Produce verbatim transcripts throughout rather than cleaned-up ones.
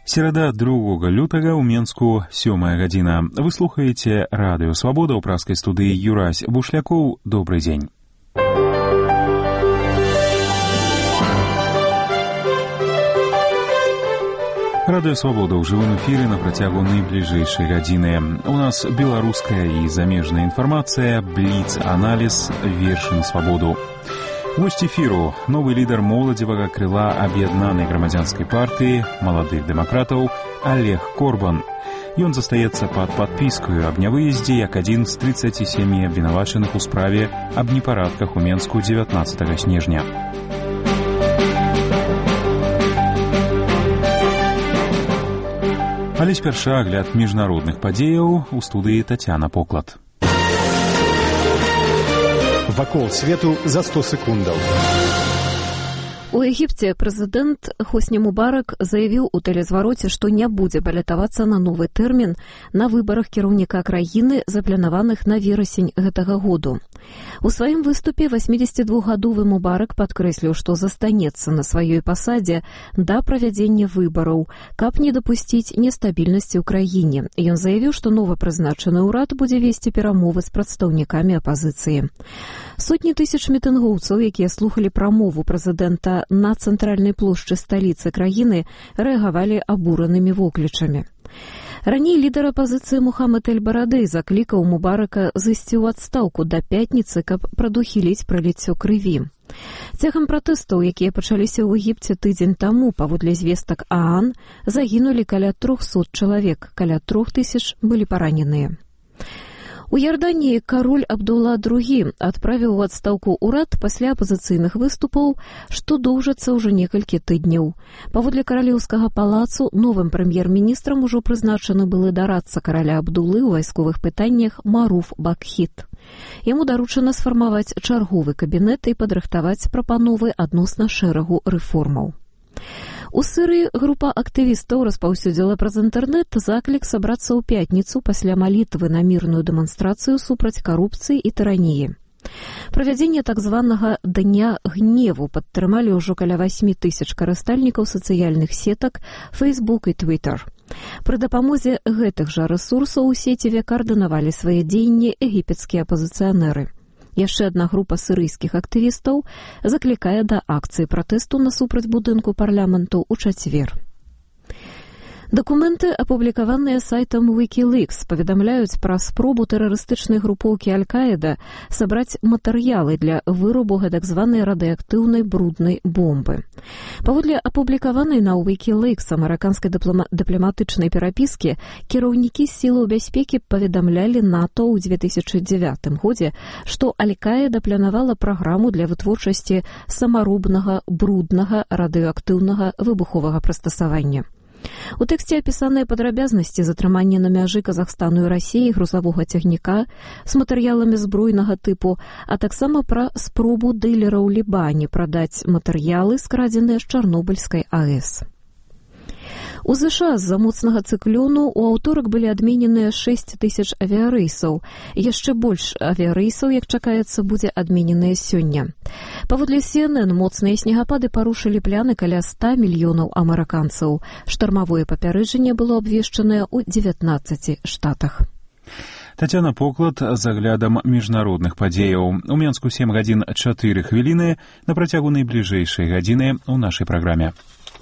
Серада другога лютага ў Менску сёмая гадзіна. Вы слухаеце радыё Свабода ў праскай студыі Юрась Бушлякоў. Добрый дзень. Радыё Свабода ў жывым эфіры на працягу найбліжэйшай гадзіны. У нас беларуская і замежная інфармацыя, бліц-аналіз, вершы на свабоду. Госць эфіру — новы лідар моладзевага крыла аб'яднанай грамадзянскай партыі маладых дэмакратаў Олег Корбан. Ён застаецца пад падпіскаю аб нявыездзе як адзін з трыццаці сямі абвінавачаных у справе аб непарадках у Менску дзевятнаццатага снежня. Але спярша агляд міжнародных падзеяў у студыі Тацяна Поклад. Вакол свету за сто секундаў. У Егіпце прэзідэнт Хосні Мубарак заявіў у тэлезвароце, што не будзе балятавацца на новы тэрмін на выбарах кіраўніка краіны, запланаваных на верасень гэтага году. У сваім выступе васьмідзесятидвухгадовы Мубарак падкрэсліў, што застанецца на сваёй пасадзе да правядзення выбараў, каб не дапусціць нестабільнасці ў краіне. Ён заявіў, што новапрызначаны ўрад будзе весці перамовы з прадстаўнікамі апазіцыі. Сотні тысяч мітынгоўцаў, якія слухалі прамову прэзідэнта на цэнтральнай плошчы сталіцы краіны, рэагавалі абуранымі воклічамі. Раней лідар апазіцыі Мухаммад эль-Барадэй заклікаў Мубарака зайсці ў адстаўку да пятніцы, каб прадухіліць праліццё крыві. Цягам пратэстаў, якія пачаліся ў Егіпце тыдзень таму, паводле звестак ААН, загінулі каля трохсот чалавек, каля трох тысяч былі параненыя. У Ярданіі кароль Абдулла другі адправіў у адстаўку ўрад пасля апазіцыйных выступаў, што доўжацца ўжо некалькі тыдняў. Паводле каралеўскага палацу, новым прэм'ер-міністрам ужо прызначаны былы дарадца караля Абдуллы ў вайсковых пытаннях Маруф Бакхіт. Яму даручана сфармаваць чарговы кабінет і падрыхтаваць прапановы адносна шэрагу рэформаў. У Сырыі група актывістаў распаўсюдзіла праз інтэрнэт заклік сабрацца ў пятніцу пасля малітвы на мірную дэманстрацыю супраць карупцыі і тыраніі. Правядзенне так званага Дня гневу падтрымалі ўжо каля васьмі тысяч карыстальнікаў сацыяльных сетак Facebook і Twitter. Пры дапамозе гэтых жа рэсурсаў у сеціве каардынавалі свае дзеянні егіпецкія апазіцыянеры. Яшчэ адна група сырыйскіх актывістаў заклікае да акцыі пратэсту насупраць будынку парламенту ў чацвер. Дакументы, апублікаваныя сайтам Wikileaks, паведамляюць пра спробу тэрарыстычнай групоўкі Аль-Каіда сабраць матэрыялы для вырабу гэтак званай радыеактыўнай бруднай бомбы. Паводле апублікаванай на Wikileaks амерыканскай дыпламатычнай перапіскі, кіраўнікі сілаў бяспекі паведамлялі НАТО ў дзве тысячы дзевятым годзе, што Аль-Каіда планавала праграму для вытворчасці самаробнага бруднага радыеактыўнага выбуховага прыстасавання. У тэксце апісаныя падрабязнасці затрымання на мяжы Казахстану і Расіі грузавога цягніка з матэрыяламі збройнага тыпу, а таксама пра спробу дылера ў Лібане прадаць матэрыялы, скрадзеныя з Чарнобыльскай АЭС. У ЗША з-за моцнага цыклону ў аўторак былі адмененыя шэсць тысяч авіярэйсаў. Яшчэ больш авіярэйсаў, як чакаецца, будзе адмененыя сёння. Паводле Си Эн Эн, моцныя снегапады парушылі пляны каля ста мільёнаў амерыканцаў. Штармавое папярэджанне было абвешчанае ў дзевятнаццаці штатах. Тацяна Поклад з аглядам міжнародных падзеяў. У Менску сем гадзін чатыры хвіліны на працягу найбліжэйшай гадзіны ў нашай праграме.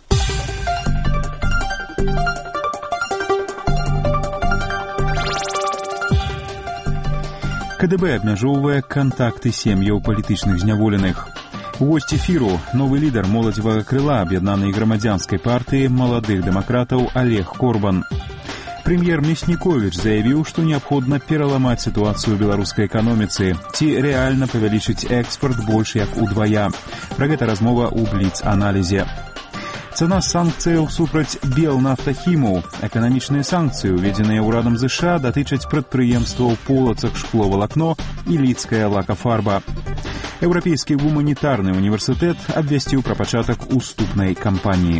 ка дэ бэ абмяжоўвае кантакты сем'яў палітычных зняволеных. У госць эфіру новы лідар моладзевага крыла аб'яднанай грамадзянскай партыі маладых дэмакратаў Олег Корбан. Прэм'ер Мясніковіч заявіў, што неабходна пераламаць сітуацыю ў беларускай эканоміцы, ці рэальна павялічыць экспарт больш як удвая. Пра гэта размова ў бліц-аналізе. Цана санкцыяў супраць Белнафтахіму. Эканамічныя санкцыі, уведзеныя ўрадам ЗША, датычаць прадпрыемстваў Полацак шкловалакно і Лідская лакафарба. Еўрапейскі гуманітарны універсітэт абвясціў пра пачатак уступнай кампаніі.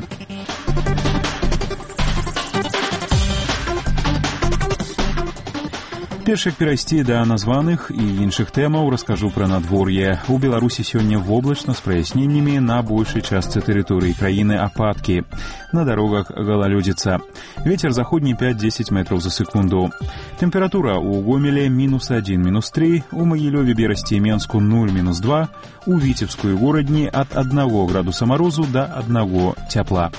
Перш як перайсці да названых і іншых тэмаў, раскажу пра надвор'е. У Беларусі сёння воблачна з праясненнямі, на большай частцы тэрыторыі краіны ападкі. На дарогах галалёдзіца. Вецер заходні пяць-дзесяць метраў за секунду. Тэмпература ў Гомеле мінус адзін, мінус тры, у Магілёве, Берасці і Менску нуль, мінус два, у Віцебску і Горадні ад аднаго градуса марозу да аднаго цяпла.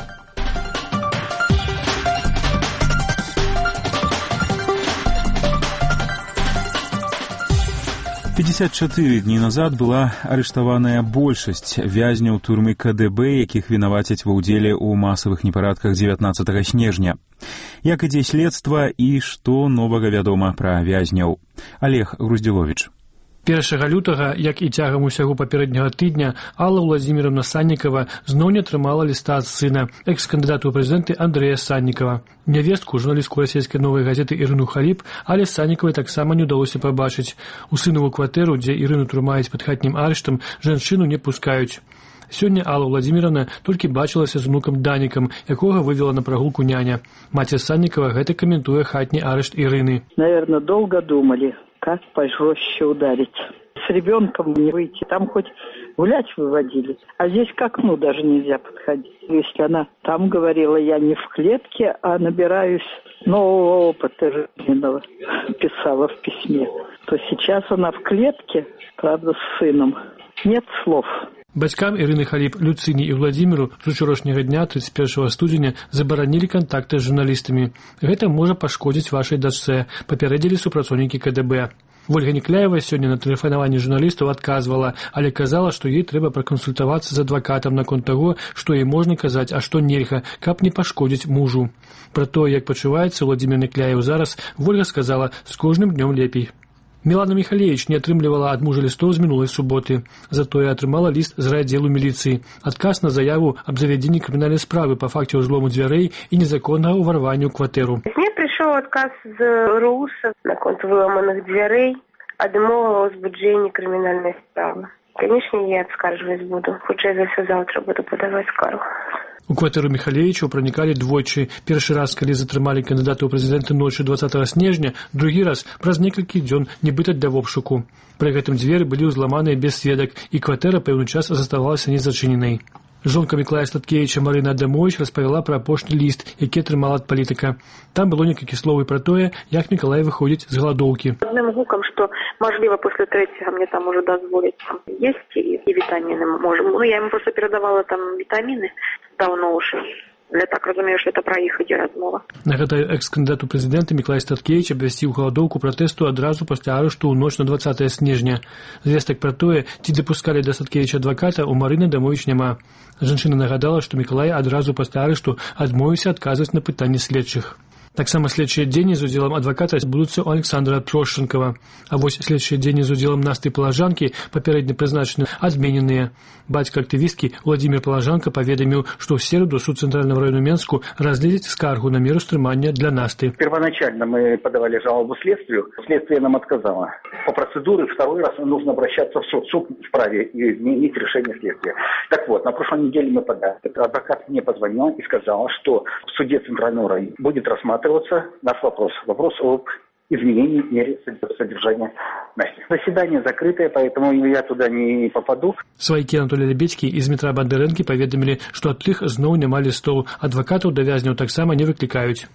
пятьдесят чатыры дні назад была арыштаваная большасць вязняў турмы ка дэ бэ, якіх вінавацяць ва ўдзеле ў масавых непарадках дзевятнаццатага снежня. Як ідзе следства і што новага вядома пра вязняў? Олег Груздзіловіч. першага лютага, як і цягам усяго папярэдняга тыдня, Алла Владзіміровна Саннікава зноў не атрымала ліста ад сына, экс-кандыдату ў прэзідэнты Андрэя Саннікава. Нявестку, журналістку расійскай новай газеты Ірыну Халіп, але Саннікавай таксама не ўдалося пабачыць. У сынаву кватэру, дзе Ірыну трымаюць пад хатнім арыштам, жанчыну не пускаюць. Сёння Алла Владзіміровна толькі бачылася з унукам Данікам, якога вывела на прагулку няня. Маці Саннікава гэта каментуе хатні арышт Ірыны. Наверное, долго думали, как пожестче ударить. С ребенком не выйти, там хоть гулять выводили, а здесь к окну даже нельзя подходить. Если она там говорила, я не в клетке, а набираюсь нового опыта жизненного, писала в письме, то сейчас она в клетке, правда, с сыном. Нет слов. Бацькам Ірыны Халіп, Люцыні і Владзіміру з учорашняга дня, тридцать первого студзеня, забаранілі кантакты з журналістамі. Гэта можа пашкодзіць вашай дачцэ, папярэдзілі супрацоўнікі ка дэ бэ. Вольга Некляева сёння на тэлефанаванні журналістаў адказвала, але казала, што ей трэба пракансультавацца з адвакатам наконт таго, што ей можна казаць, а што нельга, каб не пашкодзіць мужу. Пра тое, як пачуваецца Владзімір Некляеў зараз, Вольга сказала, з кожным днём лепей. Мілана Міхалевіч не атрымлівала ад мужа лістоў з мінулай суботы. Затое атрымала ліст з райаддзелу міліцыі. Адказ на заяву аб завядзенні крымінальнай справы па факце ўзлому дзвярэй і незаконнага ўварвання ў кватэру. Мне пришел отказ з РУСа наконт выламаных дзвярэй, адмова ў узбуджэнні крымінальнай справы. Конечно, я адскаржваць буду. Хутчэй за ўсё заўтра буду падаваць скаргу. У кватэру Міхалевічаў пранікалі двойчы. Першы раз, калі затрымалі кандыдата ў прэзідэнты ночы двадцатага снежня, другі раз праз некалькі дзён нібыта для вобшуку. Пры гэтым дзверы былі ўзламаныя без сведак, і кватэра пэўны час заставалася незачыненай. Жонка Міклая Статкевіча Марына Адамович распавяла пра апошні ліст, які атрымала ад палітыка. Там было некалькі словаў пра тое, як Мікалай выходзіць з галадоўкі. Адным гукам, што, мажліва, пасля трэцяга мне там уже дазволіць есці і вітаміны можем. Ну, я ему просто перадавала там вітаміны давно уже. Я так разумею, что это про іх ідзе размова. Нагадаю, экс-кандыдат у прэзідэнты Міклай Статкевіч абвясціў галадоўку пратэсту адразу пасля арышту ў ноч на двадцатае снежня. Звестак пра тое, ці дапускалі да Статкевіча адваката, у Марыны Адамович няма. Жанчына нагадала, што Мікалай адразу пасля арышту адмовіўся адказваць на пытанні следчых. Таксама следчыя дзеянні з удзелам адваката адбудуцца ў Александра Трошченкова. А вось следчыя дзеянні з удзелам Насты Палажанкі, папярэдне прызначаны, адмененыя. Бацька актывісткі Владзімір Палажанка паведаміў, што ў сераду суд Цэнтрального району Менску разгледзіць скаргу на меру стрымання для Насты. Первоначально мы подавали жалобу следствию. Следствие нам отказало. По процедуре второй раз нужно обращаться в суд. Суд вправе изменить решение следствия. Так вот, на прошлой неделе мы подали. Адвокат мне позвонил и сказал, что в суде Центрального района будет рассматриваться наш вопрос. Вопрос об изменении меры содержания Насти. Заседание закрытое, поэтому я туда не попаду. Свайкі Анатолія Лебедзькі і Змітра Бандэрэнкі паведамілі, што ад іх зноў няма лістоў. Адвакатаў да вязняў таксама не выклікаюць.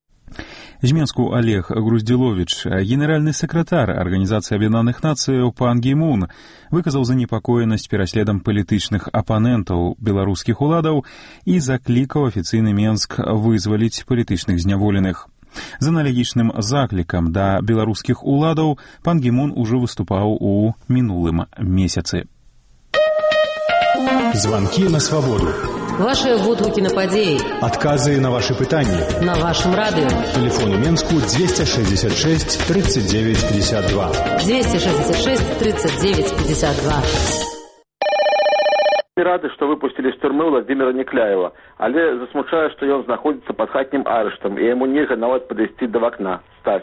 З Менску Олег Груздзіловіч, генеральны сакратар Арганізацыі Аб'яднаных Нацыяў Пан Гі Мун, выказаў занепакоенасць пераследам палітычных апанентаў беларускіх уладаў і заклікаў афіцыйны Менск вызваліць палітычных зняволеных. З аналагічным заклікам да беларускіх уладаў Пан Гі Мун ужо выступаў у мінулым месяцы. Звонки на свободу. Ваши водгукі на падзеі. Адказы на ваши пытанні. На вашым радыё. Телефон у Менску двести шестьдесят шесть тридцать девять пятьдесят два. двести шестьдесят шесть тридцать девять пятьдесят два. Рады, што выпусцілі з турмы Владзіміра Некляева, але засмучае, што ён знаходзіцца пад хатнім арыштам, і яму нельга нават падысці да вакна. Стась.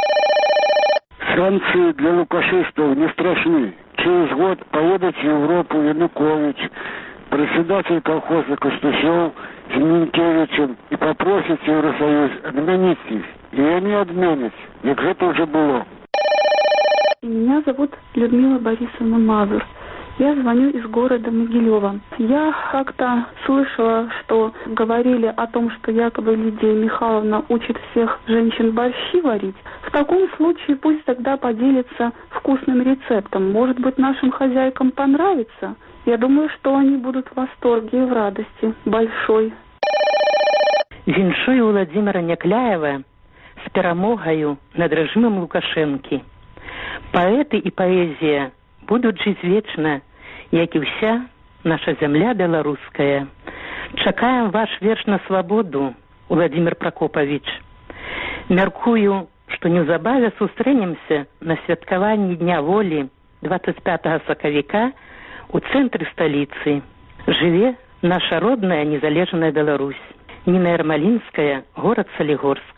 Санкции для лукашистов не страшны. Через год поедет в Европу Янукович, председатель колхоза Костусев с Минкевичем, и попросит Евросоюз отменить их и они отменят, как это уже было. Меня зовут Людмила Борисовна Мазур. Я звоню из города Могилева. Я как-то слышала, что говорили о том, что якобы Лидия Михайловна учит всех женщин борщи варить. В таком случае пусть тогда поделится вкусным рецептом. Может быть, нашим хозяйкам понравится? Я думаю, что они будут в восторге и в радости большой. Віншую Владимира Някляева с перамогою над режимом Лукашенки. Поэты и поэзия будут жить вечно, як и вся наша земля белорусская. Чакаем ваш верш на свободу, Владимир Прокопович. Мяркую, что неўзабаве сустрэнемся на святкаванні Дня волі двадцать пятого сакавіка у цэнтры столицы. Жыве наша родная незалежная Беларусь. Нина Ермолинская, город Солигорск.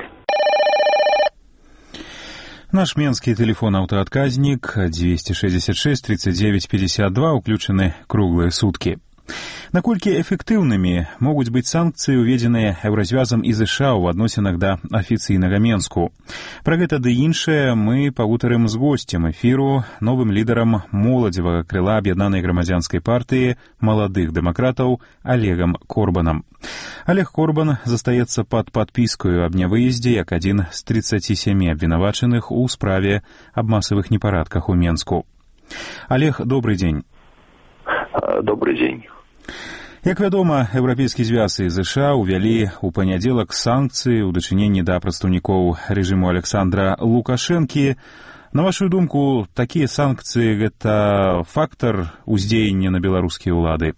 Наш менскі тэлефон-аўтаадказнік двести шестьдесят шесть тридцать девять пятьдесят два уключаны круглыя суткі. Наколькі эфектыўнымі могуць быць санкцыі, уведзеныя Еўразвязам і ЗША ў адносінах да афіцыйнага Менску? Пра гэта ды іншае мы пагутарым з госцем эфіру, новым лідарам моладзевага крыла аб'яднанай грамадзянскай партыі маладых дэмакратаў Олегам Корбанам. Олег Корбан застаецца пад падпіскаю аб нявыездзе як адзін з тридцати семи абвінавачаных у справе аб масавых непарадках у Менску. Олег, добрый дзень. Добрый дзень. Як вядома, Еўрапейскі звяз і ЗША ўвялі ў панядзелак санкцыі ў дачыненні да прадстаўнікоў рэжыму Александра Лукашэнкі. На вашу думку, такія санкцыі – гэта фактар уздзеяння на беларускія ўлады?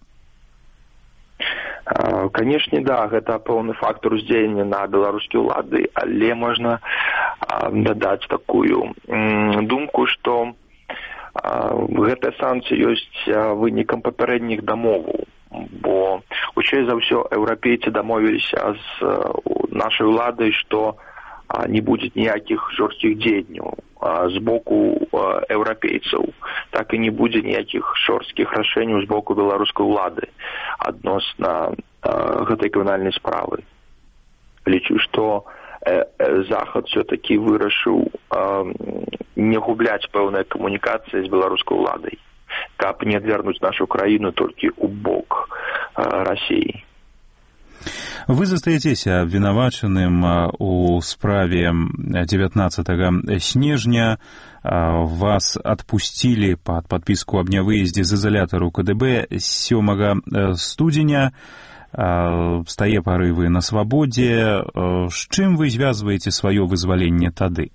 Канешне, да, гэта пэўны фактор уздзеяння на беларускія ўлады, але можна дадаць такую думку, што гэтыя санкцыі ёсць вынікам папярэдніх дамоваў, бо хутчэй за ўсё еўрапейцы дамовіліся з нашай уладай, што не будзе ніякіх жорсткіх дзеянняў з боку еўрапейцаў, так і не будзе ніякіх жорсткіх рашэнняў з боку беларускай улады адносна гэтай крымінальнай справы. Лічу, што Захад все-таки вырашыў не губляць пэўныя камунікацыі з беларускай уладай, каб не адвярнуць нашу краіну толькі ў бок Расіі. Вы застаецеся абвінавачаным у справе дзевятнаццатага снежня. Вас адпусцілі пад падпіску аб нявыездзе з ізалятару КДБ сёмага студзеня. З тае пары вы на свабодзе. З чым вы звязваеце сваё вызваленне тады?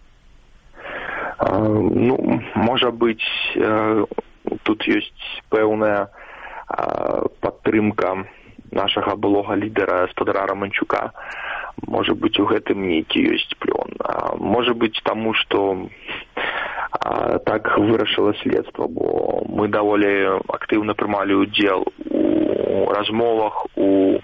Ну, можа быць, тут ёсць пэўная падтрымка нашага былога лідара спадара Романчука. Можа быць, у гэтым нейкі ёсць плён. Можа быць, таму, што так вырашыла следства, бо мы даволі актыўна прымалі ўдзел у размовах, у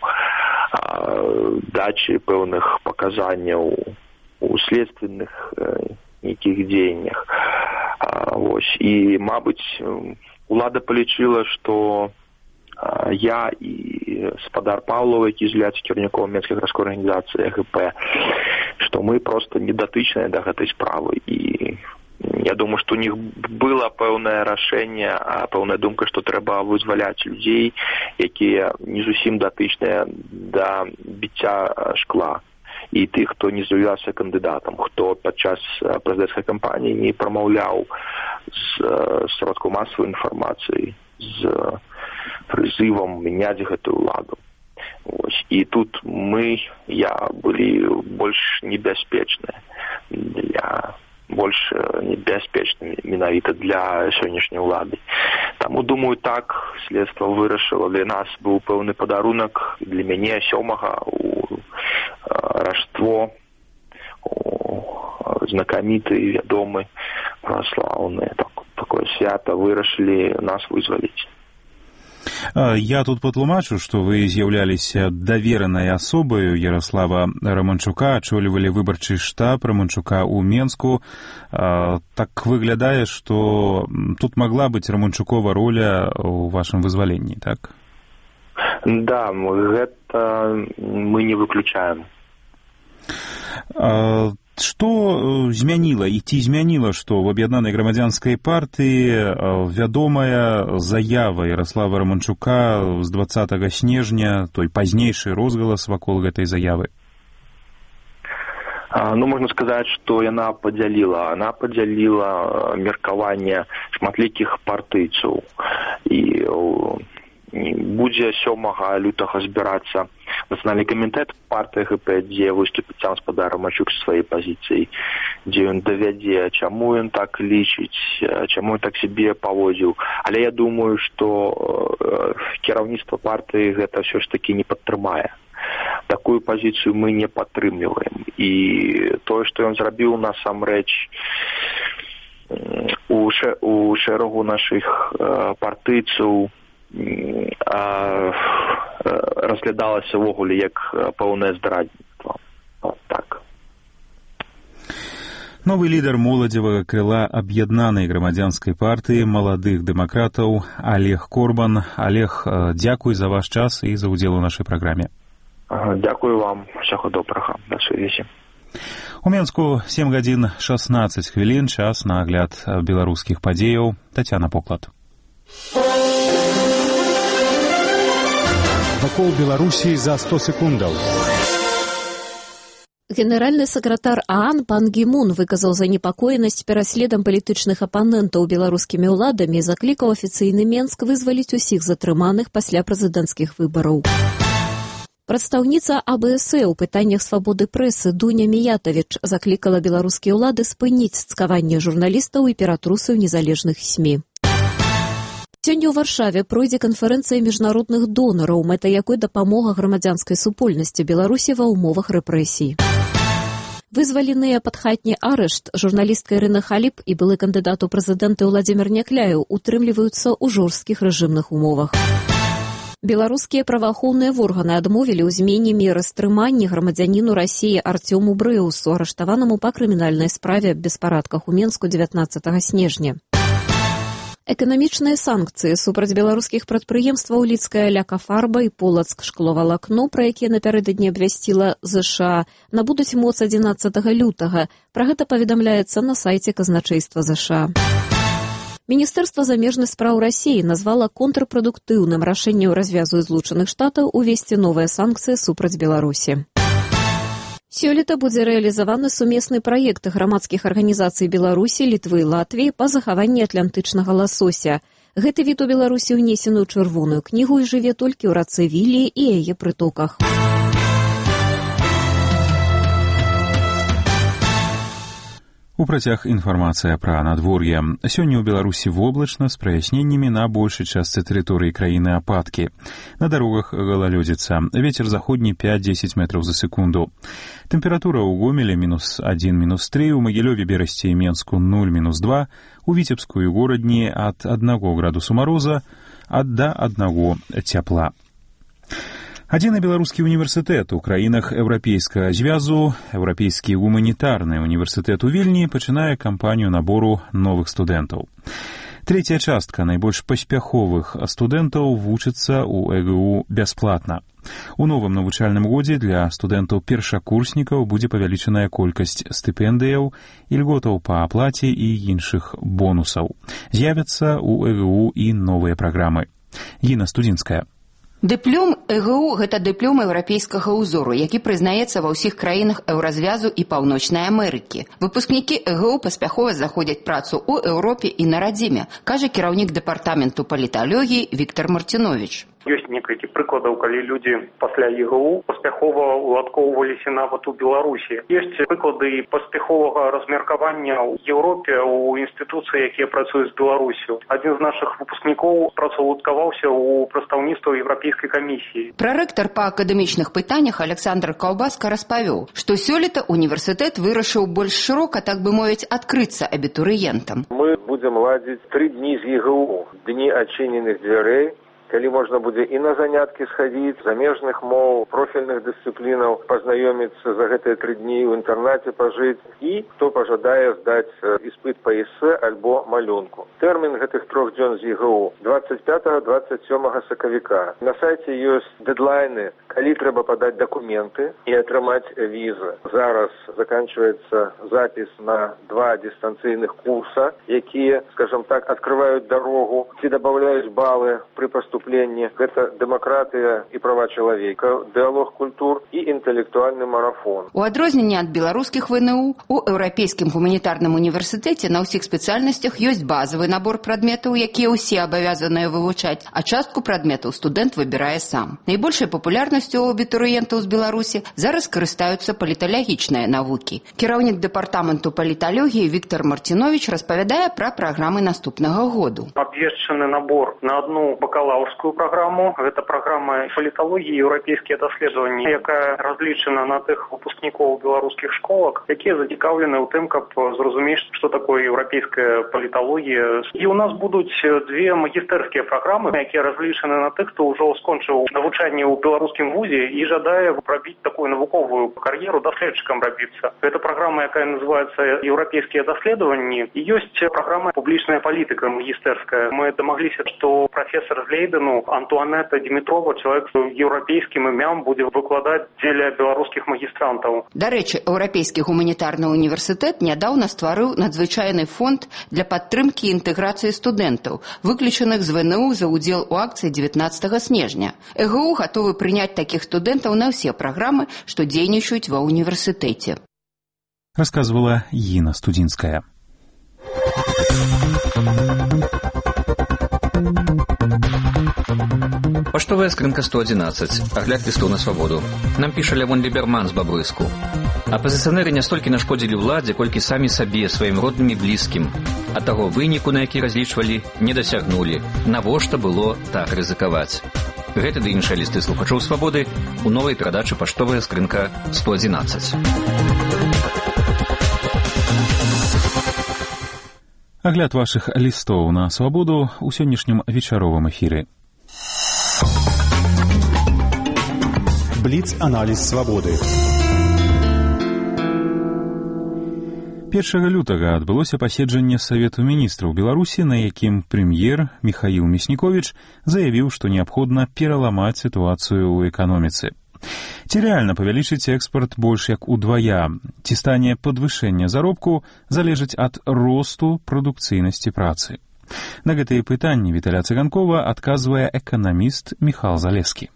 дачы пэўных паказанняў, у следственных нейкіх дзеяннях. Вось. І, мабыць, улада палічыла, што я і спадар Павлова, які з'яўляецца кіраўніком Менскай гарадской арганізацыі Э Гэ Пэ, што мы проста недатычныя да гэтай справы. І я думаю, што у них было пэўнае рашэнне, пэўная думка, што трэба вызваляць людзей, якія не зусім датычныя да біцця шкла. І тых, хто не з'яўляўся кандыдатам, хто падчас прэзідэнцкай кампаніі не прамаўляў з сродкаў масавай інфармацыі, з прызывам мяняць гэтую ўладу. І тут мы, я, былі больш небяспечныя, для больш небяспечнымі менавіта для сённяшняй улады. Таму, думаю, так следства вырашыла. Для нас быў пэўны падарунак, для мяне сёмага у Рождество, знакаміты, вядомы, праваслаўны, так, такое свята вырашылі нас вызваліць. Я тут патлумачу, што вы з'яўляліся даверанай асобаю Ярослава Романчука, ачолівалі выбарчы штаб Романчука ў Менску. Так выглядае, што тут магла быць Романчукова роля ў вашым вызваленні, так? Да, гэта мы не выключаем. Што змяніла і ці змяніла, што ў аб'яднанай грамадзянскай партыі вядомая заява Ярослава Романчука з дваццатага снежня, той пазнейшы розгалас вакол гэтай заявы? Ну, можна сказаць, што яна падзяліла. Она падзяліла меркаванне шматлікіх партыйцаў. І будзе сёмага лютага збірацца нацыянальны камітэт партыі ГП, дзе выступіць сам спадар Романчук са сваёй пазіцыяй, дзе ён давядзе, чаму ён так лічыць, чаму ён так сябе паводзіў. Але я думаю, што кіраўніцтва партыі гэта ўсё ж такі не падтрымае. Такую пазіцыю мы не падтрымліваем. І тое, што ён зрабіў насамрэч у шэрагу нашых партыйцаў, разглядалася ўвогуле як пэўнае здрадніцтва. Так. Новы лідар моладзевага крыла аб'яднанай грамадзянскай партыі маладых дэмакратаў Олег Корбан. Олег, дзякуй за ваш час і за ўдзел у нашай праграме. Дзякую вам. Усяго добрага. Да сувязі. У Менску сем гадзін шаснаццаць хвілін, час на агляд беларускіх падзеяў. Тацяна Поклад. Вакол Беларусі за сто секундаў. Генеральны сакратар ААН пан Гі Мун выказаў занепакоенасць пераследам палітычных апанентаў беларускімі ўладамі і заклікаў афіцыйны Менск вызваліць усіх затрыманых пасля прэзідэнцкіх выбараў. Прадстаўніца А Бэ Эс Э ў пытаннях свабоды прэсы Дуня Міятавіч заклікала беларускія ўлады спыніць цкаванне журналістаў і ператрусаў незалежных СМІ. Сёння ў Варшаве пройдзе канферэнцыя міжнародных донараў, мэта якой дапамога грамадзянскай супольнасці Беларусі ва ўмовах рэпрэсій. Вызваленыя пад хатні арышт журналістка Ірына Халіп і былы кандыдат у прэзідэнты Ўладзімір Някляеў утрымліваюцца ў жорсткіх рэжымных умовах. Беларускія праваахоўныя органы адмовілі ў змене меры стрымання грамадзяніну Расіі Арцёму Брэусу, арыштаванаму па крымінальнай справе аб беспарадках у Менску дзевятнаццатага снежня. Эканамічныя санкцыі супраць беларускіх прадпрыемстваў Лідская ляка-фарба і Полацк шкловалакно, пра якія напярэдадні абвясціла ЗША, набудуць моц адзінаццатага лютага. Пра гэта паведамляецца на сайце казначэйства ЗША. Міністэрства замежных спраў Расіі назвала контрпрадуктыўным рашэннем развязу Злучаных Штатаў увесці новыя санкцыі супраць Беларусі. Сёлета будзе рэалізаваны сумесны праект грамадскіх арганізацый Беларусі, Літвы і Латвіі па захаванні атлантычнага ласося. Гэты від у Беларусі ўнесены ў чырвоную кнігу і жыве толькі ў рацэ Вілі і яе прытоках. У працяг інфармацыя пра надвор'е. Сёння ў Беларусі воблачна з праясненнямі на большай частцы тэрыторыі краіны ападкі. На дарогах галалёдзіца. Вецер заходні пяць-дзесяць метраў за секунду. Тэмпература ў Гомеле мінус адзін мінус тры, у Магілёве, Берасці і Менску нуль мінус два, у Віцебску і Горадні ад аднаго градусу мароза ад да аднаго цяпла. Адзіны беларускі універсітэт у краінах еўрапейскага звязу, Еўрапейскі гуманітарны універсітэт у Вільні, пачынае кампанію набору новых студэнтаў. Трэцяя частка найбольш паспяховых студэнтаў вучыцца ў Э Гэ У бясплатна. У новым навучальным годзе для студэнтаў-першакурснікаў будзе павялічаная колькасць стыпендыяў, ільготаў па аплаце і іншых бонусаў. З'явяцца ў Э Гэ У і новыя праграмы. Гіна Студзінская. Дыплом Э Гэ У – гэта дыплом еўрапейскага ўзору, які прызнаецца ва ўсіх краінах Еўразвязу і Паўночнай Амерыкі. Выпускнікі Э Гэ У паспяхова заходзяць працу ў Еўропе і на радзіме, кажа кіраўнік дэпартаменту паліталогіі Віктар Марціновіч. Ёсць некалькі прыкладаў, калі людзі пасля Е Гэ У паспяхова уладкоўваліся нават у Беларусі. Ёсць прыклады паспяховага размеркавання ў Еўропе ў інстытуцыі, якія працуюць з Беларусю. Адзін з нашых выпускнікоў працаўладкаваўся ў прадстаўніцтве Еўрапейскай камісіі. Прарэктар па акадэмічных пытаннях Александр Каўбаска распавёў, што сёлета універсітэт вырашыў больш шырока, так бы мовіць, адкрыцца абітурыентам. Мы будзем ладзіць тры дні з Е Гэ У, дні адчыненых дзвярэй, калі можна будзе і на заняткі схадзіць, замежных моў, профільных дысцыплінаў, пазнаёміцца за гэтыя тры дні ў інтэрнаце пажыць, і хто пажадае здаць іспыт па эсэ альбо малюнку. Тэрмін гэтых трох дзён з ЕГУ двадцать пятого — двадцать сёмага сакавіка. На сайце ёсць дэдлайны, калі трэба падаць дакументы і атрымаць візы. Зараз заканчивается запись на два дистанційных курса, якія, скажем так, открывают дорогу, ці добавляют баллы при поступлении. Это демократия и права человека, диалог культур и интеллектуальный марафон. У адрозненне ад беларускіх ВНУ, у Еўрапейскім гуманітарным універсітэце на ўсіх спецыяльнасцях ёсць базавы набор прадметаў, якія ўсе абавязаныя вывучаць, а частку прадметаў студэнт выбірае сам. Найбольшай папулярнасцю у абітурыентаў з Беларусі зараз карыстаюцца паліталагічныя навукі. Кіраўнік дэпартаменту паліталогіі Віктор Мартинович распавядае пра праграмы наступнага году. Абвешчаны набор на одну бакалаўрскую праграму. Гэта праграма паліталогіі і еўрапейскія даследаванні, якая разлічана на тых выпускнікоў беларускіх школак, якія зацікаўлены ў тым, каб зразумець, што такое еўрапейская паліталогія. І у нас будуць две магістэрскія праграмы, якія разлічаны на тых, хто ўжо скончыў навучанне ў беларускім вузе і жадае рабіць такую навуковую кар'еру, даследчыкам рабіцца. Это программа, якая называется «Европейские исследования». И есть программа «Публичная политика» магистерская. Мы домоглись, что профессор з Лейдену Антуанетта Димитрова, человек с европейским имям, будет выкладать для белорусских магистрантов. Дарэчы, Еўрапейскі гуманітарны універсітэт нядаўна стварыў надзвычайны фонд для падтрымкі і інтэграцыі студэнтаў, выключаных з ВНУ за ўдзел у акцыі дзевятнаццатага снежня. ЭГУ гатовы прыняць такіх студэнтаў на ўсе праграмы, што дзейнічаюць ва універсітэце. Рассказывала Ина Студинская. Поштовая скрынка сто одиннадцать. Огляд листов на свободу. Нам піша Лявон Ліберман з Бабрыску. Апазіцыянеры не столькі нашкодзілі ўладзе, колькі самі сабе, сваім родным і блізкім. А таго выніку, на які разлічвалі, не дасягнулі. Навошта было так рызыкаваць? Гэта ды іншыя лісты слухачоў свабоды у новай перадачы «Паштовая скрынка сто одиннадцать». Агляд вашых лістоў на свабоду ў сённяшнім вечаровым эфіры. Бліц-аналіз свабоды. першага лютага адбылося паседжанне Савету міністраў Беларусі, на якім прэм'ер Міхаіл Мясніковіч заявіў, што неабходна пераламаць сітуацыю ў эканоміцы. Ці рэальна павялічыць экспарт больш як удвая? Ці стане падвышэнне заробку залежыць ад росту прадукцыйнасці працы? На гэтыя пытанні Віталя Цыганкова адказвае эканаміст Міхал Залескі.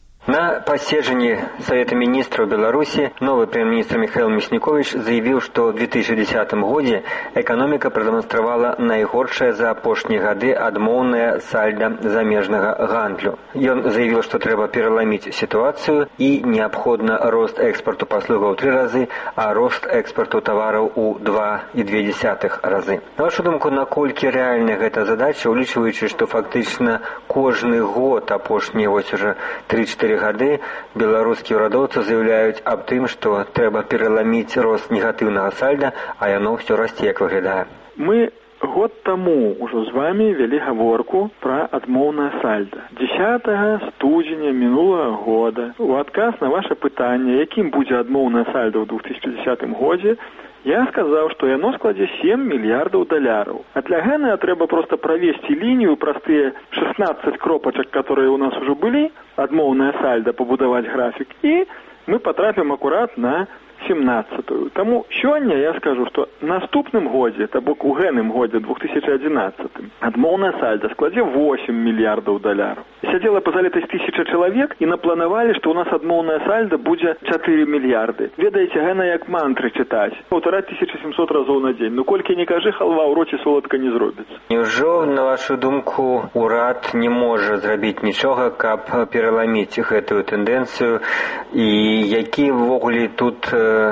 На паседжанні Совета министров Беларуси новый премьер-министр Михаил Мяснікович заявил, что в две тысячи десятом году экономика продемонстрировала наихоршее за апошние годы адмоўное сальдо замежного гандлю. Он заявил, что треба переломить ситуацию и необходно рост экспорту послугаў у три разы, а рост экспорту товаров у два и две десятых разы. На вашу думку, наколькі реальная эта задача, улічваючы, что фактично каждый год апошние вот уже три-четыре гады беларускія ўрадоўцы заяўляюць аб тым, што трэба пераламіць рост негатыўнага сальда, а яно ўсё расце, як выглядае. Мы год таму ўжо з вами вялі гаворку пра адмоўнае сальда. дзесятага студзеня мінулага года у адказ на ваше пытанне, якім будзе адмоўнае сальда ў две тысячи десятым годзе, я сказаў, што яно складзе сем мільярдаў даляраў. А для гэтага трэба проста правесці лінію праз тыя шестнадцать кропачак, которые у нас ужо былі, адмоўнае сальда, пабудаваць графік, і мы потрапім акурат на семнадцатую. Таму сёння я скажу, што наступным годзе, то бок у гэным годзе две тысячи одиннадцатым, адмоўнае сальда складзе восемь мільярдаў даляраў. Сядзела пазалетась тысяча чалавек і напланавалі, што у нас адмоўнае сальда будзе чатыры мільярды. Ведаеце, гэта як мантры чытаць. Паўтара тысячи семьсот разоў на дзень. Ну колькі не кажы, халва ў роце соладка не зробіцца. Няўжо, на вашу думку, урад не можа зрабіць нічога, каб пераламіць гэтую тэндэнцыю, і якія ўвогуле тут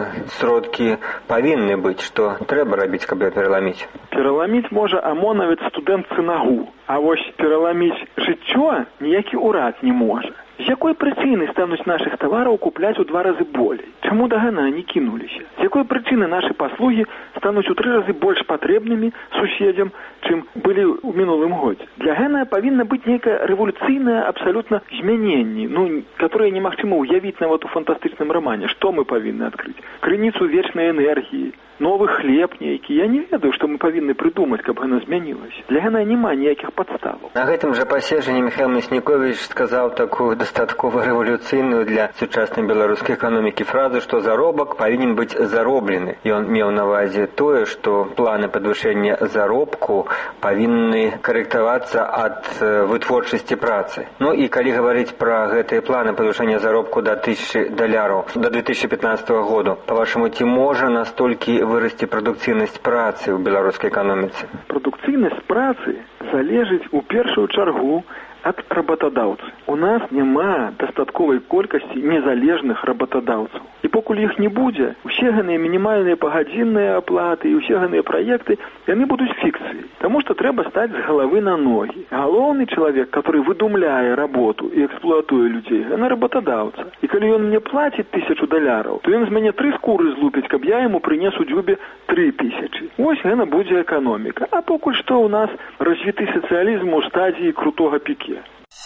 сродкі павінны быць, што трэба рабіць, каб пераламіць? Пераламіць можа АМОНавец студэнт цынагу, а вось пераламіць жыццё ніякі ўрад не можа. З якой прычыны стануць нашых тавараў купляць у два разы болей? Чаму да гэтага не кінуліся? З якой прычыны нашы паслугі стануць у тры разы больш патрэбнымі суседзям, чым былі ў мінулым годзе. Для гэта павінна быць нейкае рэвалюцыйнае абсалютна змяненне, ну, которое немагчыма ўявіць нават у фантастычным рамане. Што мы павінны адкрыць? Крыніцу вечнай энергіі, новы хлеб нейкі. Я не ведаю, што мы павінны прыдумаць, каб яна змянілася. Для яна няма ніякіх падставаў. На гэтым жа паседжанні Михаил Мяснікович сказаў такую дастаткова рэвалюцыйную для сучаснай беларускай эканомікі фразу, што заробак павінен быць зароблены. Ён меў на ўвазе тое, што планы падвышэння заробку павінны карэктавацца ад вытворчасці працы. Ну і калі гаварыць пра гэтыя планы падвышэння заробку да тысячы даляраў да две тысячи пятнадцатого году, па-вашаму, ці можа настолькі вырасці прадукцыйнасць працы ў беларускай эканоміцы? Прадукцыйнасць працы залежыць у першую чаргу ад работадаўцы. У нас няма дастатковай колькасці незалежных работадаўцаў. І покуль іх не будзе, усе гэтыя мінімальныя пагадзінныя аплаты і ўсе гэтыя праекты, яны будуць фікцыяй. Таму што трэба стаць з галавы на ногі. Галоўны чалавек, который выдумляе работу і эксплуатуе людзей, гэта работадаўца. І калі ён мне плаціць тысячу даляраў, то ён з мяне тры скуры злупіць, каб я яму прынес у дзюбе тры тысячы. Вось гэта будзе эканоміка. А покуль што ў нас развіты сацыялізм у стадіі крутога піке.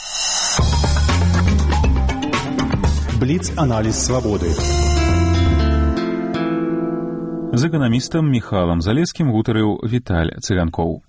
Бліц-аналіз свабоды. З эканамістам Міхалам Залескім гутарыў Віталь Цыганкоў.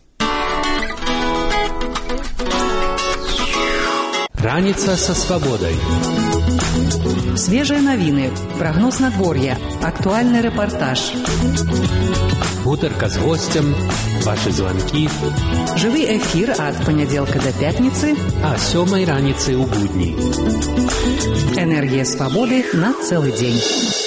Раніца са свабодай. Свежие новины, прогноз надворья, актуальный репортаж. Гутарка з гостем, ваши звонки. Живый эфир от понеделька до пятницы. А сёмай раніцы ў будні. Энергия свободы на целый день.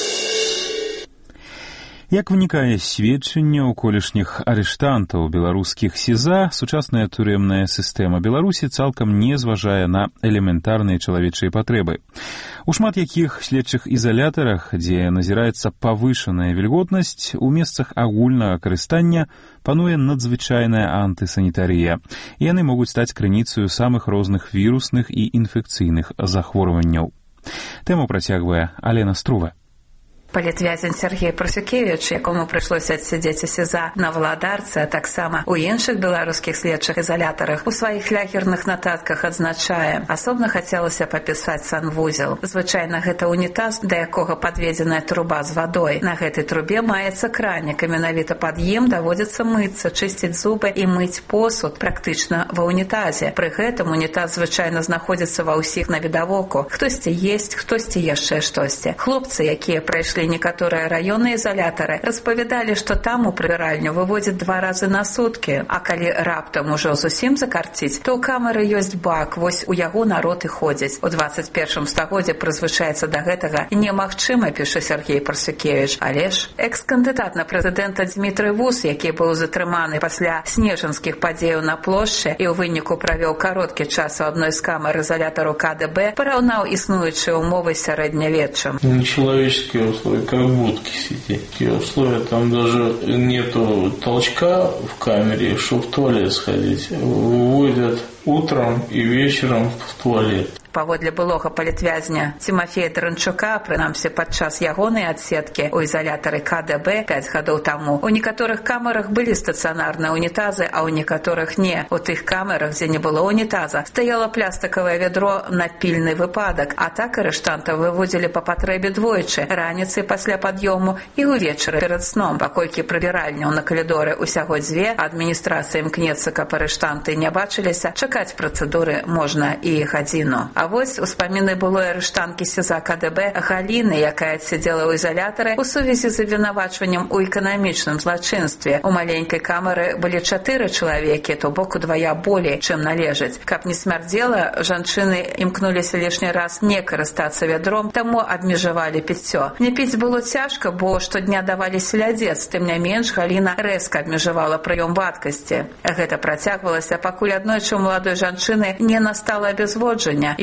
Як вынікае з сведчання ў колішніх арыштантаў беларускіх СІЗА, сучасная турэмная сістэма Беларусі цалкам не зважае на элементарныя чалавечыя патрэбы. У шмат якіх следчых ізалятарах, дзе назіраецца павышаная вільготнасць, у месцах агульнага карыстання пануе надзвычайная антысанітарыя. Яны могуць стаць крыніцаю самых розных вірусных і інфекцыйных захворванняў. Тэму працягвае Алена Струва. Палітвязень Сергей Прасюкевіч, якому прыйшлося адсядзець у СІЗА на Валадарцы, а таксама у іншых беларускіх следчых ізалятарах, у сваіх лягерных нататках адзначае: асобна хацелася папісаць санвузел. Звычайна гэта унітаз, да якога падведзеная труба з вадой. На гэтай трубе маецца кранік, і менавіта пад ім даводзіцца мыцца, чысціць зубы і мыць посуд практычна ва ўнітазе. Пры гэтым унітаз звычайна знаходзіцца ва ўсіх навідавоку. Хтосьці есць, хтосьці яшчэ штосьці. Хлопцы, якія прайшлі некаторыя раённыя ізалятары, распавядалі, што там у прыбіральню выводзяць два разы на суткі, а калі раптам ужо зусім закарціць, то ў камеры ёсць бак, вось у яго народ і ходзяць. У дваццаць першым стагоддзі прызвычаецца да гэтага немагчыма, піша Сергей Прасюкевіч. Але ж экс-кандыдат на прэзідэнта Дзмітрый Вус, які быў затрыманы пасля снежанскіх падзеяў на плошчы і ў выніку правёў кароткі час у адной з камер ізалятару ка дэ бэ, параўнаў існуючыя ўмовы з сярэднявеччам. Нечеловеческие условия, как в будке сидеть. Такие условия, там даже нету толчка в камере, чтобы в туалет сходить. Выводят утром и вечером в туалет. Паводле былога палітвязня Тимофея Дранчука, прынамсі падчас ягонай адседкі ў ізалятары ка дэ бэ пяць гадоў таму, у некаторых камерах былі стацыянарныя унітазы, а ў некаторых не. У тых камерах, дзе не было унітаза, стаяла пластикавае вядро на пільны выпадак, а так арыштантаў выводзілі па патрэбе двойчы, раніцай пасля пад'ёму і ўвечары перад сном. Паколькі прыбіральняў на калідоры ўсяго дзве, адміністрацыя імкнецца, каб арыштанты не бачыліся, чакаць працэдуры можна і гадзіну. А вось успаміны былой арыштанткі СІЗА ка дэ бэ Галіны, якая адсядзела ў ізалятары у сувязі з абвінавачваннем у эканамічным злачынстве. У маленькай камеры былі чатыры чалавекі, то бок удвая болей, чым належыць. Каб не смярдзела, жанчыны імкнуліся лішні раз не карыстацца вядром, таму абмежавалі піццё. Не піць было цяжка, бо штодня давалі селядзец, тым не менш Галіна рэзка абмежавала прыём вадкасці. Гэта працягвалася, пакуль аднойчы у маладой жанчыны не настала абязводжання, і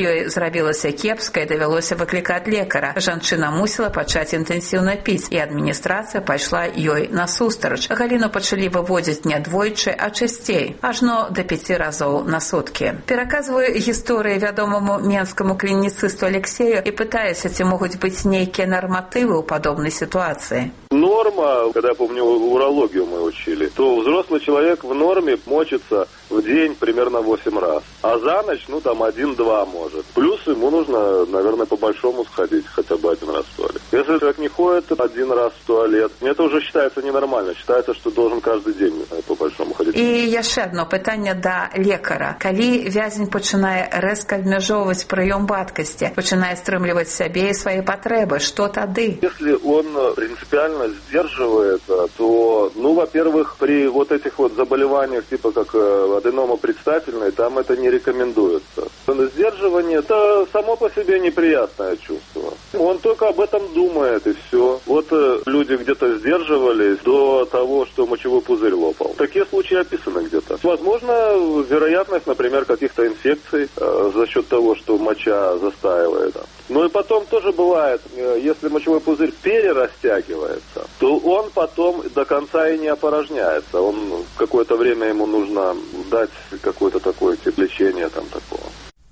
ёй зрабілася кепска і давялося выклікаць лекара. Жанчына мусіла пачаць інтэнсіўна піць, і адміністрацыя пайшла ёй насустрач. Галіну пачалі выводзіць не двойчы, а часцей, ажно да пяці разоў на суткі. Пераказваю гісторыі вядомаму менскаму клініцысту Алексею і пытаюся, ці могуць быць нейкія нарматывы ў падобнай ситуации. Норма, когда, я помню, урологию мы учили, то взрослый человек в норме мочится в день примерно восемь раз. А за ночь, ну, там, один-два может. Плюс ему нужно, наверное, по-большому сходить хотя бы один раз в туалет. Если человек не ходит один раз в туалет, это уже считается ненормально. Считается, что должен каждый день по-большому ходить. І яшчэ одно пытанне да лекара. Калі вязень пачынае рэзка абмяжоўваць прыём вадкасці, пачынае стрымліваць сябе і свае патрэбы, што тады? Если он принципиально сдерживает, то, ну, во-первых, при вот этих вот заболеваниях, типа как аденома предстательной, там это не рекомендуется. Сдерживание – это само по себе неприятное чувство. Он только об этом думает, и все. Вот люди где-то сдерживались до того, что мочевой пузырь лопал. Такие случаи описаны где-то. Возможно, вероятность, например, каких-то инфекций э, за счет того, что моча застаивает. Ну и потом тоже бывает, э, если мочевой пузырь перерастягивается, то он потом до конца и не опорожняется. Он какое-то время ему нужно дать какое-то такое тип лечения там такого.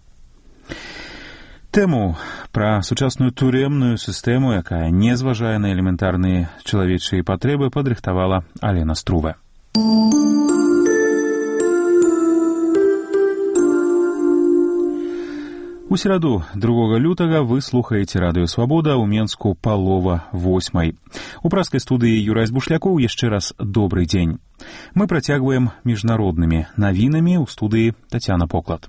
Тэму пра сучасную турэмную сістэму, якая не зважае на элементарныя чалавечыя патрэбы, падрыхтавала Алена Струве. У сераду другога лютага вы слухаеце радыё «Свабода» ў Менску палова восьмай. У праскай студыі Юрай Бушлякоў яшчэ раз добрый дзень. Мы працягваем міжнароднымі навінамі. У студыі Тацяна Поклад.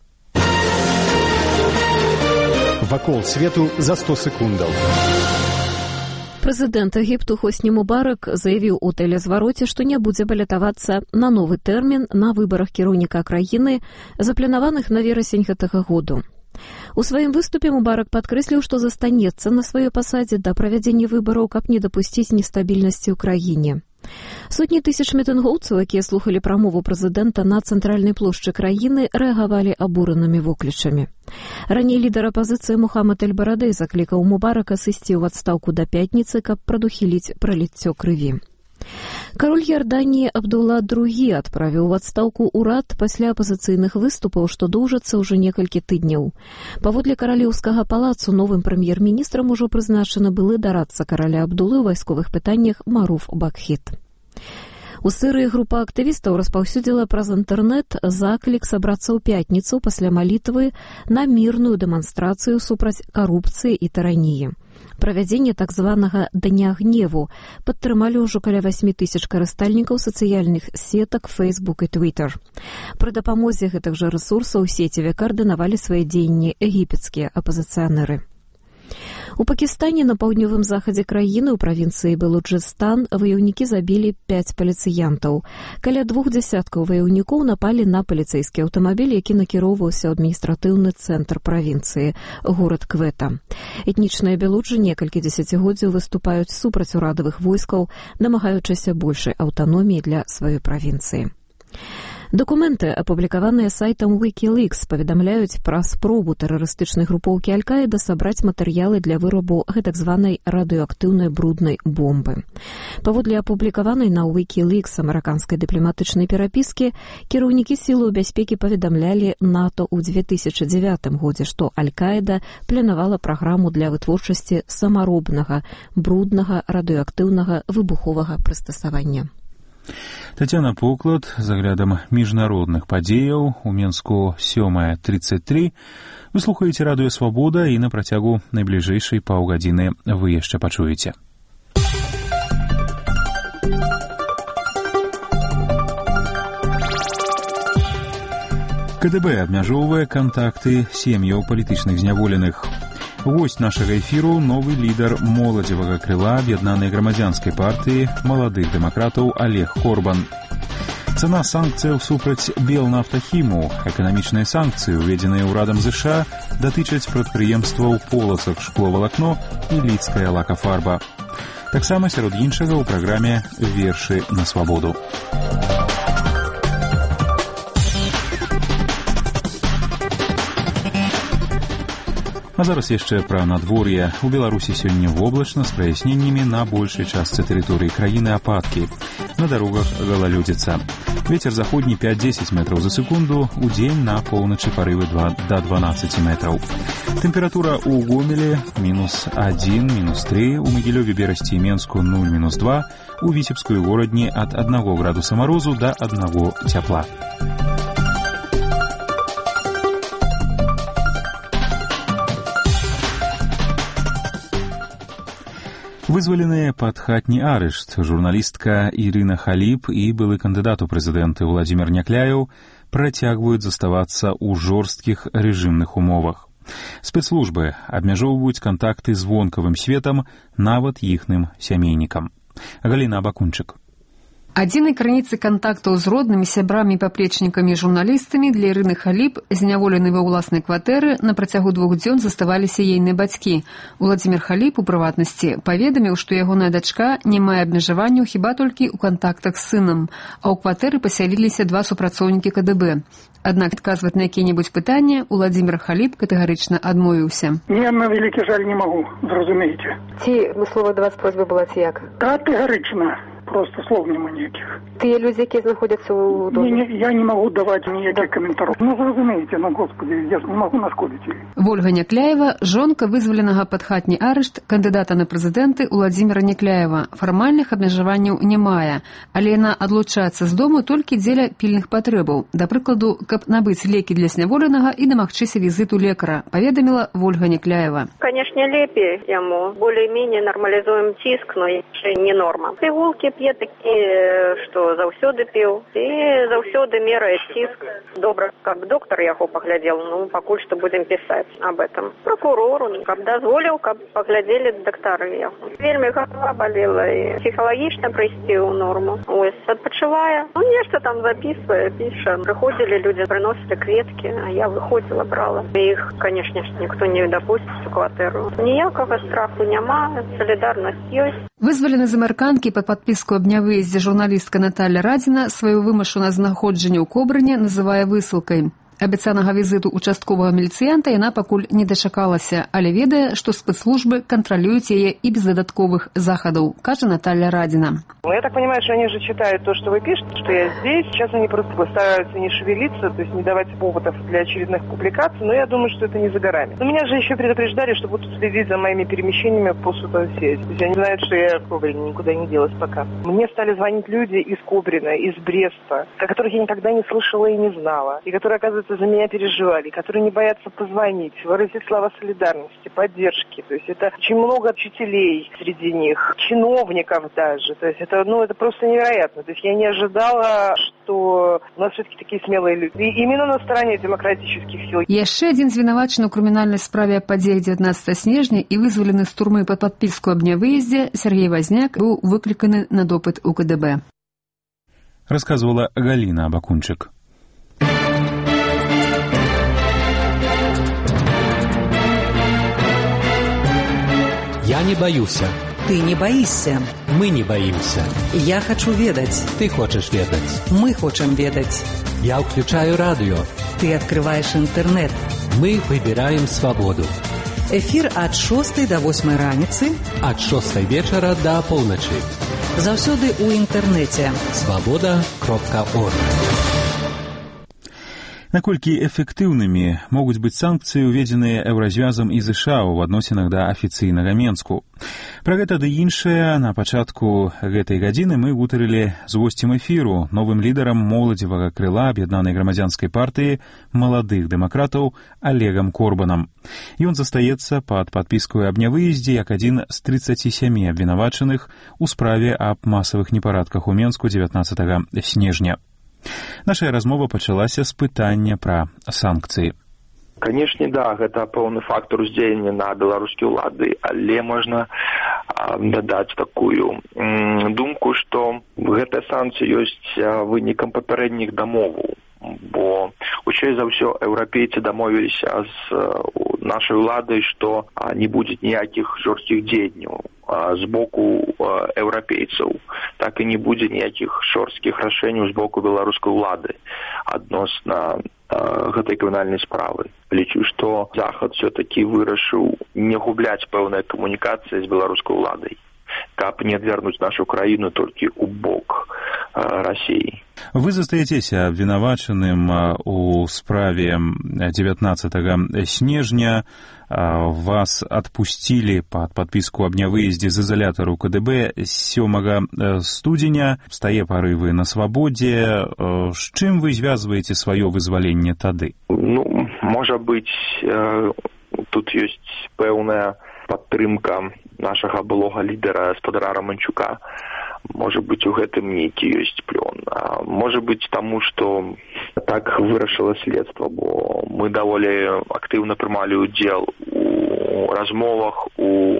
Вакол свету за сто секундаў. Прэзідэнт Егіпту Хосні Мубарак заявіў у тэлезвароце, што не будзе балятавацца на новы тэрмін на выбарах кіраўніка краіны, запланаваных на верасень гэтага году. У сваім выступе Мубарак падкрэсліў, што застанецца на сваёй пасадзе да правядзення выбараў, каб не дапусціць нестабільнасці ў краіне. Сотні тысяч мітынгоўцаў, якія слухалі прамову прэзідэнта на цэнтральнай плошчы краіны, рэагавалі абуранымі воклічамі. Раней лідар апазіцыі Мухаммад эль-Барадэй заклікаў Мубарака сысці ў адстаўку да пятніцы, каб прадухіліць праліццё крыві. Кароль Ярданіі Абдулла другі адправіў у адстаўку ўрад пасля апазіцыйных выступаў, што доўжацца ўжо некалькі тыдняў. Паводле каралеўскага палацу новым прэм'ер-міністрам ужо прызначаны былы дарадца караля Абдуллы ў вайсковых пытаннях Маруф Бакхіт. У Сырыі група актывістаў распаўсюдзіла праз інтэрнэт заклік сабрацца ў пятніцу пасля малітвы на мірную дэманстрацыю супраць карупцыі і тараніі. Правядзенне так званага Дня гневу падтрымалі ўжо каля восьмі тысяч карыстальнікаў сацыяльных сетак Facebook і Twitter. Пры дапамозе гэтых жа рэсурсаў сеціве каардынавалі свае дзеянні егіпецкія апазіцыянеры. У Пакістане на паўднёвым захадзе краіны ў правінцыі Балуджыстан ваяўнікі забілі пяць паліцыянтаў. Каля двух дзясяткаў ваяўнікоў напалі на паліцэйскі аўтамабіль, які накіроўваўся ў адміністратыўны цэнтр правінцыі, горад Квета. Этнічныя белуджы некалькі дзесяцігоддзяў выступаюць супраць урадавых войскаў, намагаючыся большай аўтаноміі для сваёй правінцыі. Дакументы, апублікаваныя сайтам Wikileaks, паведамляюць пра спробу тэрарыстычнай групоўкі Аль-Каіда сабраць матэрыялы для вырабу гэтак званай радыеактыўнай бруднай бомбы. Паводле апублікаванай на Wikileaks амерыканскай дыпламатычнай перапіскі, кіраўнікі сілаў бяспекі паведамлялі НАТО ў две тысячы дзевятым годзе, што Аль-Каіда планавала праграму для вытворчасці самаробнага, бруднага радыеактыўнага выбуховага прыстасавання. Тацяна Поклад з аглядам міжнародных падзеяў. У Менску сёмая тридцать три. Вы слухаеце радыё «Свабода» і на працягу найбліжэйшай паўгадзіны вы яшчэ пачуеце. ка дэ бэ абмяжоўвае кантакты сем'яў палітычных зняволеных. Госць нашага эфіру — новы лідар моладзевага крыла аб'яднанай грамадзянскай партыі маладых дэмакратаў Олег Корбан. Цана санкцыяў супраць Белнафтахіму. Эканамічныя санкцыі, уведзеныя ўрадам ЗША, датычаць прадпрыемстваў поласах шкловалакно і лідская лакафарба. Таксама сярод іншага ў праграме «Вершы на свабоду». А зараз яшчэ пра надвор'е. У Беларусі сёння воблачна з праясненнямі, на большай частцы тэрыторыі краіны ападкі. На дарогах галалёдзіца. Вецер заходні пяць-дзесяць метраў за секунду, удзень на поўначы парывы два да дванаццаці метраў. Тэмпература ў Гомеле мінус адзін, мінус тры, у Магілёве, Берасці і Менску нуль, мінус два, у Віцебску і Горадні ад аднаго градуса марозу да аднаго цяпла. Вызваленыя пад хатні арышт журналістка Ірына Халіп і былы кандыдат у прэзідэнты Владзімір Някляеў працягваюць заставацца ў жорсткіх рэжымных умовах. Спецслужбы абмяжоўваюць кантакты з вонкавым светам, нават іхным сямейнікам. Галіна Абакунчык. Адзінай крыніцы кантактаў з роднымі, сябрамі, паплечнікамі і журналістамі для Ірыны Халіп, зняволенай ва ўласнай кватэры, на працягу двух дзён заставаліся ейныя бацькі. Владзімір Халіп, у прыватнасці, паведаміў, што ягоная дачка не мае абмежаванняў хіба толькі ў кантактах з сынам, а ў кватэры пасяліліся два супрацоўнікі ка дэ бэ. Аднак адказваць на якія-небудзь пытанні Владзімір Халіп катэгарычна адмовіўся. Я на вялікі жаль не магу, зразумееце. Ці выслова да вас просьба была ці як? Катэгарычна. Просто слов нема ніяких. Тыя людзі, якія знаходзяцца ў доме? Не, не, я не могу даваць ніякіх каментараў. Ну, зразумееце, ну, господи, я ж не могу нашкодзіць ей. Вольга Някляева, жонка вызваленага пад хатні арышт кандыдата на прэзідэнты Владзіміра Някляева. Фармальных абмежаванняў не мае, але яна адлучаецца з дому толькі дзеля пільных патрэбаў. Да прыкладу, каб набыць лекі для зняволенага і дамагчыся візіту лекара, паведаміла Вольга Някляева. Конечно, лепей яму. Более-менее нормализуем ціск, но яшчэ не норма. Пігулкі п'е такі, што заўсёды піў, і заўсёды мерае ціск. Добра, каб доктар яго паглядзел, ну, пакуль што будем пісаць об этом. Прокурору, каб дазволіў, каб паглядзелі доктары яго. Вельмі голова балела, і псіхалагічна прыйсці ў норму. Ось, адпачывае. Ну, нешта там запісвае, піша. Прыходзілі людзі, прыносілі кветкі, а я выходзіла, брала. Іх, канешне, ніхто не дапусціць у кватэру. Ніякага страху няма, салідарнасць ёсць. Вызвалены з амерыканкі пад падпіску аб нявыездзе журналістка Наталля Радзіна сваю вымушанае знаходжанне ў Кобрыне называе высылкай. Абяцанага візіту участковага міліцыянта яна пакуль не дачакалася, але ведае, што спецслужбы кантралююць яе і без дадатковых захадаў, кажа Наталья Радзіна. Ну, я так понимаю, что они же читают то, что вы пишете, что я здесь. Сейчас они просто стараются не шевелиться, то есть не давать поводов для очередных публикаций, но я думаю, что это не за горами. Но меня же еще предупреждали, что будут следить за моими перемещениями по соцсети. То есть они знают, что я в Кобрине никуда не делась пока. Мне стали звонить люди из Кобрина, из Бреста, о которых я никогда не слышала и не знала, и которые, оказывается, за меня переживали, которые не боятся позвонить, выразить слова солидарности, поддержки. То есть это очень много учителей среди них, чиновников даже. То есть это, ну, это просто невероятно. То есть я не ожидала, что у нас все-таки такие смелые люди. И именно на стороне демократических сил. Яшчэ адзін звінавачаны ў крымінальнай справе аб падзеях дзевятнаццатага снежня і вызвалены з турмы пад падпіску аб нявыездзе Сергей Вазняк быў выкліканы на допыт у ка дэ бэ. Рассказывала Галина Абакунчик. Я не боюся. Ты не боишься. Мы не боимся. Я хочу ведать. Ты хочешь ведать. Мы хотим ведать. Я включаю радио. Ты открываешь интернет. Мы выбираем свободу. Эфир от шостой до восьмой раніцы. От шостой вечера до полночи. Заўсёды у интернете. свобода кропка орг. Наколькі эфектыўнымі могуць быць санкцыі, уведзеныя Еўразвязам і ЗША ў адносінах да афіцыйнага Менску. Пра гэта ды іншае на пачатку гэтай гадзіны мы гутарылі з госцем эфіру, новым лідарам моладзевага крыла аб'яднанай грамадзянскай партыі маладых дэмакратаў Олегам Корбанам. Ён застаецца пад падпіскаю аб нявыездзе як адзін з трыццаці сямі абвінавачаных у справе аб масавых непарадках у Менску дзевятнаццатага снежня. Наша размова пачалася з пытання пра санкцыі. Канешне, да, гэта пэўны фактор уздзеяння на беларускія ўлады, але можна а, дадаць такую м, думку, што гэтая санкцыя ёсць вынікам папярэдніх дамоваў, бо хутчэй за ўсё еўрапейцы дамовіліся з нашай уладай, што а, не будзе ніякіх жорсткіх дзеянняў з боку еўрапейцаў, так і не будзе ніякіх жорсткіх рашэнняў з боку беларускай улады адносна гэтай крымінальнай справы. Лічу, што Захад все-таки вырашыў не губляць пэўныя камунікацыі з беларускай уладай, каб не адвярнуць нашу краіну толькі ў бок России. Вы застаецеся абвінавачаным у справе дзевятнаццатага снежня. Вас адпусцілі пад падпіску аб нявыездзе з изолятару ка дэ бэ сёмага студзеня. З тае пары вы на свабодзе. З чым вы звязваеце сваё вызваленне тады? Ну, можа быць, тут ёсць пэўная падтрымка нашага былога лідара спадара Романчука. Можа быць, у гэтым нейкі ёсць плён. А можа быць таму, што так вырашыла следства, бо мы даволі актыўна прымалі ўдзел у размовах, у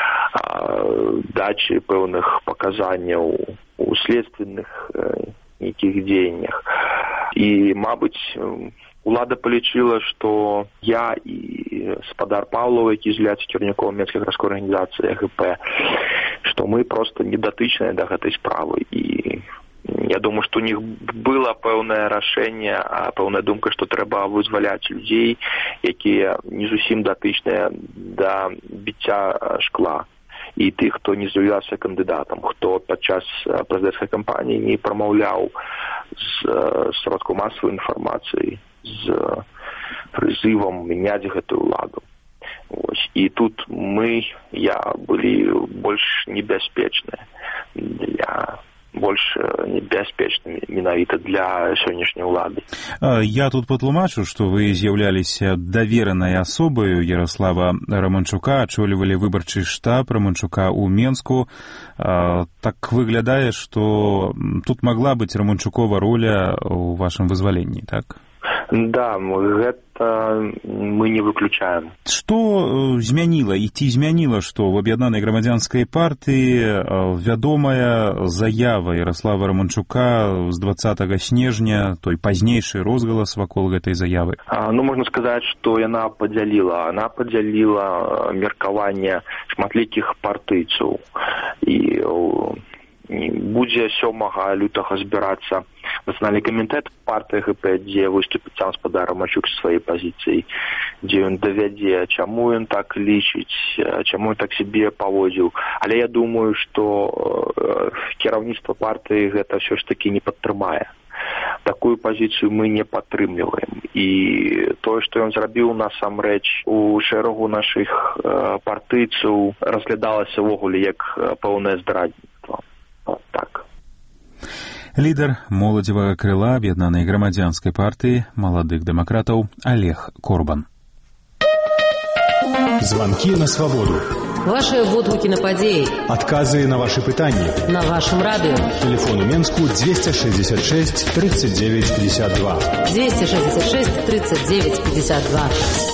дачы пэўных паказанняў, у следственных нейкіх дзеяннях. І, мабыць, улада палічыла, што я і спадар Павлова, які з'яўляецца кіраўніком Менскай гарадской арганізацыі а гэ пэ, што мы проста недатычныя да гэтай справы. І я думаю, што у них было пэўнае рашэнне, пэўная думка, што трэба вызваляць людзей, якія не зусім датычныя да біцця шкла. І тых, хто не з'яўляўся кандыдатам, хто падчас прэзідэнцкай кампаніі не прамаўляў з сродкаў масавай інфармацыі з прызывам мяняць гэтую ўладу. Ось. І тут мы, я, былі больш небяспечныя для больш небяспечнымі менавіта для сённяшняй улады. Я тут патлумачу, што вы з'яўляліся даверанай асобаю Ярослава Романчука, ачолівалі выбарчы штаб Романчука ў Менску. Так выглядае, што тут магла быць Романчукова роля ў вашым вызваленні, так? Да, гэта мы не выключаем. Што змяніла і ці змяніла, што в аб'яднанай грамадзянскай партыі вядомая заява Ярослава Романчука з дваццатага снежня, той пазнейшы розгалас вакол гэтай заявы? А, ну, можна сказаць, што яна падзяліла. Яна падзяліла меркаванне шматлікіх партыйцаў. І будзе сёмага лютага збірацца нацыянальны камітэт партыі гэ пэ, дзе выступіць сам спадар Романчук са сваёй пазіцыяй, дзе ён давядзе, чаму ён так лічыць, чаму ён так сябе паводзіў. Але я думаю, што кіраўніцтва партыі гэта ўсё ж такі не падтрымае. Такую пазіцыю мы не падтрымліваем. І тое, што ён зрабіў насамрэч у шэрагу нашых партыйцаў, разглядалася ўвогуле як пэўнае здрадніцтва. Вот так. Лідар моладзевага крыла аб'яднанай грамадзянскай партыі маладых дэмакратаў Олег Корбан. Звонки на свободу. Ваши водгуки на падеи. Отказы на ваши пытания. На вашем радио. Телефон у Менску двести шестьдесят шесть тридцать девять пятьдесят два. двести шестьдесят шесть тридцать девять пятьдесят два.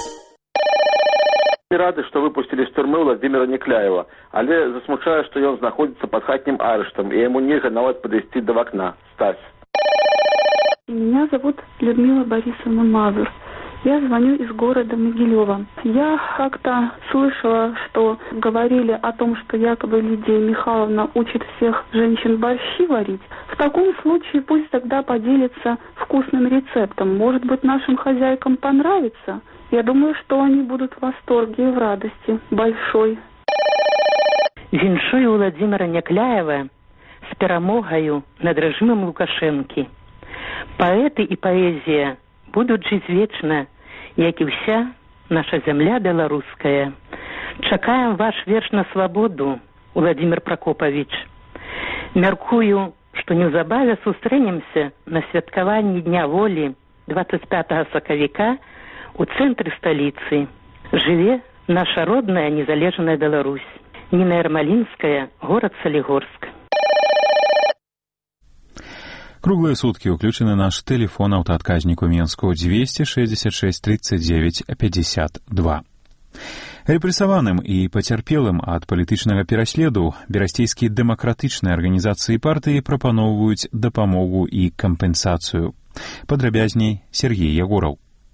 Рады, што выпусцілі з турмы Владзіміра Некляева, але засмучае, што ён знаходзіцца пад хатнім арыштам, і яму нельга нават падысці да вакна. Стась. Меня зовут Людмила Борисовна Мазур. Я звоню из города Могилева. Я как-то слышала, что говорили о том, что якобы Лидия Михайловна учит всех женщин борщи варить. В таком случае пусть тогда поделится вкусным рецептом. Может быть, нашим хозяйкам понравится? Я думаю, что они будут в восторге и в радости большой. Віншую Владзіміра Някляева з перамогаю над рэжымам Лукашэнкі. Паэты і паэзія будуць жыць вечна, як і ўся наша зямля беларуская. Чакаем ваш верш на свабоду, Владзімір Пракопавіч. Мяркую, што неўзабаве сустрэнемся на святкаванні Дня волі двадцать пятого сакавіка у цэнтры сталіцы. Жыве наша родная незалежная Беларусь. Ніна Ярмалінская, горад Салігорск. Круглые сутки уключены наш телефон аўтаадказнік у Менску двести шестьдесят шесть тридцать девять пятьдесят два. Рэпрэсаваным і пацярпелым ад палітычнага пераследу берасцейскія дэмакратычныя арганізацыі партыі прапаноўваюць дапамогу і кампенсацыю. Падрабязней Сергей Ягораў.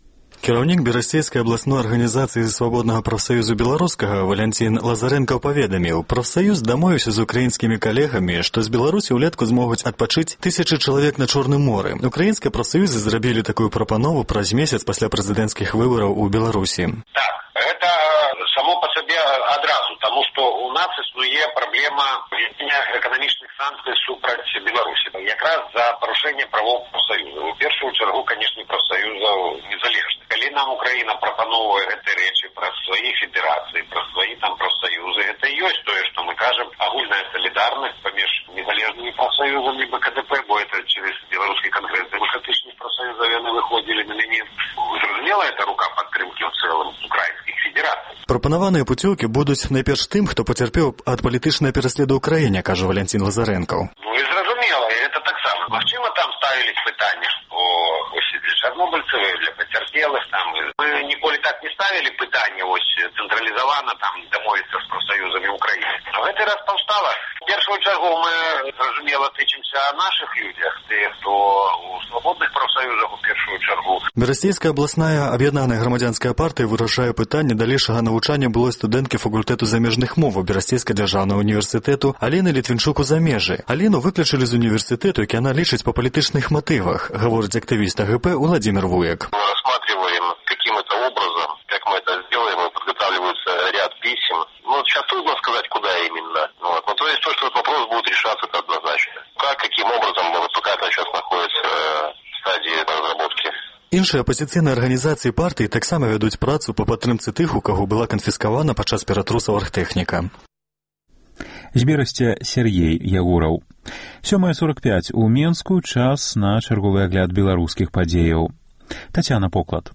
Кіраўнік Берасцейскай абласной арганізацыі свабоднага прафсаюзу беларускага Валянцін Лазаренко паведаміў, прафсаюз дамовіўся з украінскімі калегамі, што з Беларусі ўлетку змогуць адпачыць тысячы чалавек на Чорным моры. Украінскія прафсаюзы зрабілі такую прапанову праз месяц пасля прэзідэнцкіх выбараў у Беларусі. Так, гэта само по сабе адразу, таму што у нас існуе праблема введення эканамічных санкцый супраць Беларусі. Якраз за парушэнне правоў прафсаюзаў. У першую чаргу, канешне, прафсаюзаў незалежных. Калі нам Украіна прапановвае гэтыя рэчы праз свае федэрацыі, праз свае там прафсаюзы, гэта і ёсць тое, што мы кажам, агульная салідарнасць паміж незалежнымі прафсаюзамі бэ ка дэ пэ, бо это через беларускі кангрэс дэмакратычных прафсаюзаў яны выходзілі на лінію. Зразумела, это рука падтрымкі ў цэлым украінскіх федэрацый. Прапанаваныя пуцёўкі будуць найперш тым, хто пацярпеў ад палітычнай пераследу ў краіне, кажа Валянцін Лазаренко. Ну і зразумела, і это таксама. Магчыма, там ставілі пытанне, што ось для чарнобыльцаў, для пацярпелых там. Мы ніколі так не ставілі пытанне, ось цэнтралізавана там дамовіцца з прафсаюзамі ўкраіны. А гэты раз паўстала. В першую чаргу мы, зразумела, тычымся о нашых людзях, тых, хто у свабодных прафсаюзах у першую чаргу. Берасцейская абласная аб'яднаная грамадзянская партыя вырашае пытанне далейшага навучання былой студэнткі факультэту замежных моваў Берасцейскага дзяржаўнага універсітэту Аліны Літвінчук у замежжы. Аліну выключылі з універсітэту, які яна лічыць па палітычных матывах, гаворыць актывіст а гэ пэ Владимир Вуек. Мы рассматриваем, каким это образом, как мы это сделаем, подготавливается ряд писем. Ну, сейчас трудно сказать, куда именно. Вот. Но то есть то, что этот вопрос будет решаться, это однозначно. Как, каким образом, вот пока это сейчас находится в стадии разработки. Іншыя апазіцыйныя арганізацыі партыі таксама вядуць працу па падтрымцы тых, у каго была канфіскавана падчас ператрусаў аргтэхніка. З Берасця Сергей Ягураў. сёмая сорок пять у Менску, час на чарговы агляд беларускіх падзеяў. Тацяна Поклад.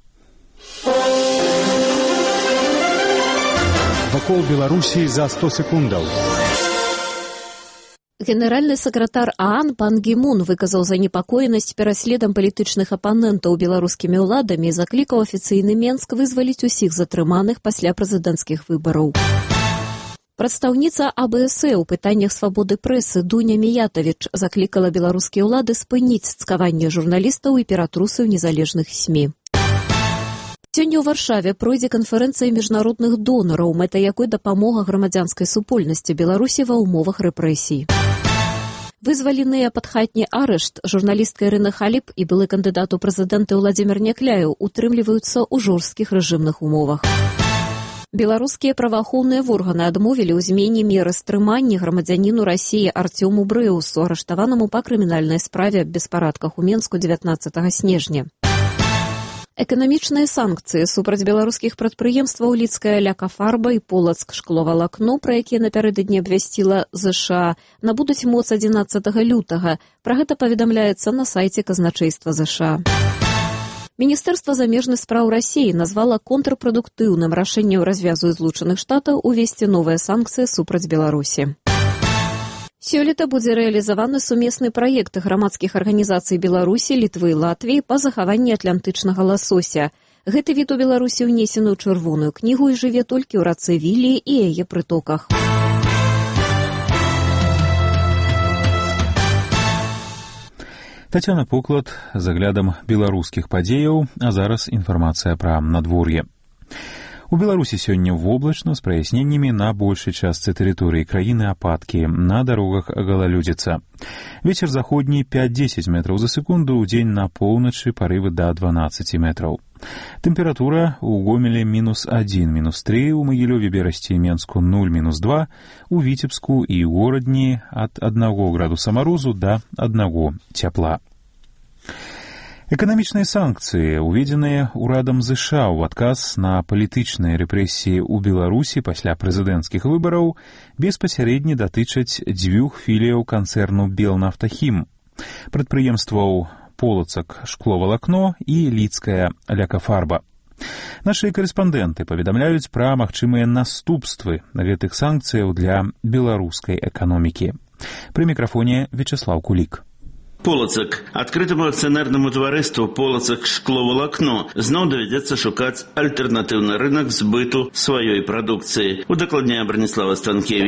Вакол Беларусі за сто секундаў. Генеральны сакратар ААН пан Гі Мун выказаў занепакоенасць пераследам палітычных апанентаў беларускімі ўладамі і заклікаў афіцыйны Менск вызваліць усіх затрыманых пасля прэзідэнцкіх выбараў. Прадстаўніца а бэ эс э ў пытаннях свабоды прэсы Дуня Міятавіч заклікала беларускія ўлады спыніць цкаванне журналістаў і ператрусы ў незалежных СМІ. Сёння ў Варшаве пройдзе канферэнцыя міжнародных донараў, мэта якой дапамога грамадзянскай супольнасці Беларусі ва ўмовах рэпрэсій. Вызваленыя пад хатні арышт журналістка Ірына Халіп і былы кандыдат у прэзідэнты Владзімір Някляеў утрымліваюцца ў жорсткіх рэжымных умовах. Беларускія праваахоўныя органы адмовілі ў змене меры стрымання грамадзяніну Расіі Артёму Брэусу, арыштаванаму па крымінальнай справе аб беспарадках у Менску дзевятнаццатага снежня. Эканамічныя санкцыі супраць беларускіх прадпрыемстваў Лідская Ляка-Фарба і Полацк шкловалакно, пра якія напярэдадні абвясціла ЗША, набудуць моц адзінаццатага лютага. Пра гэта паведамляецца на сайце казначэйства ЗША. Міністэрства замежных спраў Расіі назвала контрпрадуктыўным рашэннем развязу Злучаных Штатаў увесці новыя санкцыі супраць Беларусі. Сёлета будзе рэалізаваны сумесны праект грамадскіх арганізацый Беларусі, Літвы і Латвіі па захаванні атлантычнага ласося. Гэты від у Беларусі ўнесены ў чырвоную кнігу і жыве толькі ў рацэ Вілі і яе прытоках. Тацяна Поклад з аглядам беларускіх падзеяў, а зараз інфармацыя пра надвор'е. У Беларусі сёння воблачна з праясненнямі на большай частцы тэрыторыі краіны ападкі, на дарогах галалёдзіца. Вецер заходні пяць-дзесяць метраў за секунду, у дзень на поўначы парывы да дванаццаць метраў. Тэмпература у Гомеле мінус адзін, мінус тры, у Магілёве, Берасці і Менску нуль, мінус два, у Віцебску і горадні ад аднаго градуса марозу да аднаго цяпла. Эканамічныя санкцыі, уведзеныя ўрадам ЗША ў адказ на палітычныя рэпрэсіі ў Беларусі пасля прэзідэнцкіх выбараў, беспасярэдне датычаць дзвюх філіяў канцэрну «Белнафтахім», прадпрыемстваў «Полацак шкловалакно» і «Лідская Ляка-Фарба». Нашы карэспандэнты паведамляюць пра магчымыя наступствы гэтых санкцыяў для беларускай эканомікі. Пры мікрафоне Вячеслав Кулік. Полацак. Адкрытаму акцыянернаму таварыству «Полацак шкловалакно» зноў давядзецца шукаць альтэрнатыўны рынак збыту сваёй прадукцыі. Удакладняе Браніслава Станкевіч.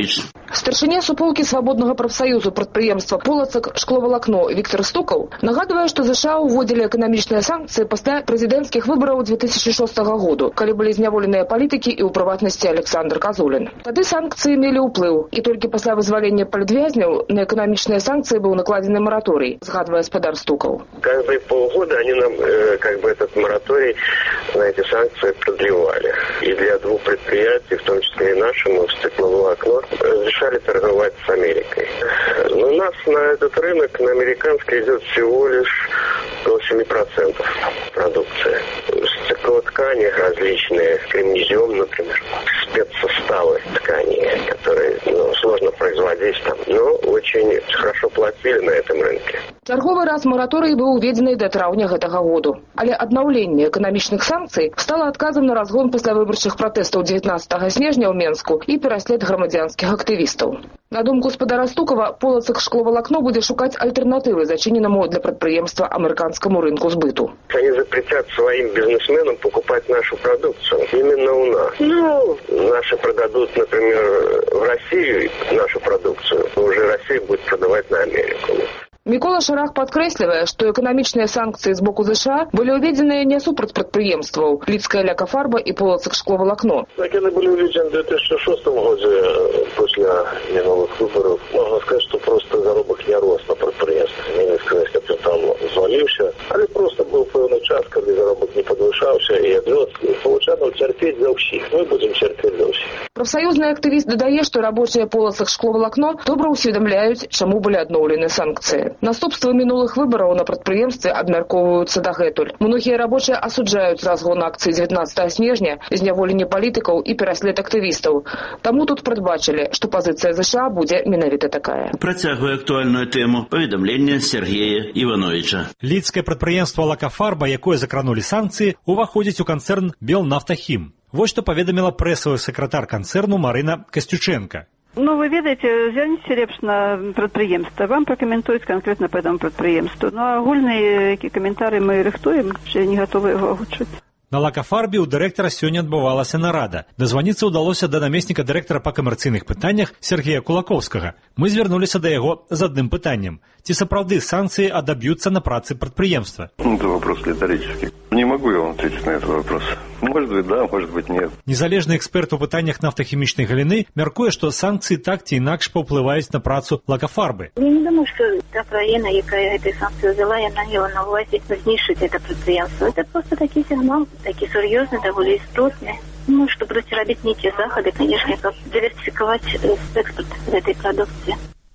Старшыня суполкі свабоднага прафсаюзу прадпрыемства «Полацак шкловалакно» Віктор Стукаў нагадвае, што ЗША уводзілі эканамічныя санкцыі пасля прэзідэнцкіх выбараў две тысячи шостага году, калі былі зняволеныя палітыкі і ў прыватнасці Александр Казулін. Тады санкцыі мелі ўплыў, і толькі пасля вызвалення палітвязняў на эканамічныя санкцыі быў накладзены мараторый, згадвае спадар Стукаў. Каждые полгода они нам э, как бы этот мораторий на эти санкции продлевали. И для двух предприятий, в том числе и нашему, стекловолокно, разрешали торговать с Америкой. Но у нас на этот рынок, на американский, идет всего лишь около семи процентов продукции. Стеклоткани различные, кремнезем, например, спецсоставы тканей, которые ну, сложно производить там, но очень хорошо платили на этом рынке. Чарговы раз мараторый быў уведзены да траўня гэтага году. Але аднаўленне эканамічных санкцый стала адказам на разгон паслявыбарчых пратэстаў дзевятнаццатага снежня ў Менску і пераслед грамадзянскіх актывістаў. На думку спадара Стукава, Полацак шкловалакно будзе шукаць альтэрнатывы зачыненаму для прадпрыемства амерыканскаму рынку збыту. Они запретят своим бизнесменам покупать нашу продукцию именно у нас. Ну, наши продадут, например, в Россию нашу продукцию, но уже Россия будет продавать на Америку. Мікола Шарах падкрэслівае, што эканамічныя санкцыі з боку ЗША былі ўведзеныя не супраць прадпрыемстваў «Лідская лякафарба» і «Полацак шкловалакно». Так они были уведены в две тысячи шестом году после минулых выборов. Можно сказать, что просто заробок не рос на предприятии. Не сказать, что там звалился, але просто был певный час, когда заробок не подвышался и отвез. Получалось терпеть за всех. Мы будем терпеть за всех. Прафсаюзны актывіст дадае, што рабочыя «Полацак шкловалакно» добра ўсведамляюць, чаму былі адноўлены санкцыі. Наступствы мінулых выбараў на прадпрыемстве абмяркоўваюцца дагэтуль. Многія рабочыя асуджаюць разгон акцый дзевятнаццатага снежня, зняволенне палітыкаў і пераслед актывістаў. Таму тут прадбачылі, што пазіцыя ЗША будзе менавіта такая. Працягвае актуальную тэму паведамлення Сергея Івановича. Лідскае прадпрыемства «Лакафарба», якое закранулі санкцыі, уваходзіць у канцэрн «Белнафтахім». Вось што паведаміла прэсавы сакратар канцэрну Марына Костюченко. Ну, вы ведаете, зверніце лепш на прадпрыемства. Вам пракаментуюць конкретно по этому прадпрыемству. Ну, а агульныя каментары мы рыхтуем, що не готовы яго агучыць. На «Лакафарбе» у дырэктара сёння адбывалася нарада. Дазваніцца ўдалося да намесніка дырэктара па камерцыйных пытаннях Сергея Кулакоўскага. Мы звярнуліся да яго з адным пытаннем. Ці сапраўды санкцыі адаб'юцца на працы прадпрыемства? Это вопрос риторический. Не могу я вам ответить на этот вопрос. Может быть, да, может быть, нет. Незалежны эксперт у пытаннях нафтахімічнай галіны мяркуе, што санкцыі так ці інакш паўплываюць на працу «Лакафарбы». Я не думаю, што та краіна, якая гэтай санкцыі взяла, яна мела на ўвазе знішчыць гэта прадпрыемства. Это просто такі сігнал, такі сур'ёзны, даволі істотны. Ну, што будуць рабіць нейкія захады, канешне, каб дыверсіфікаваць экспорт гэтай прадукцыі.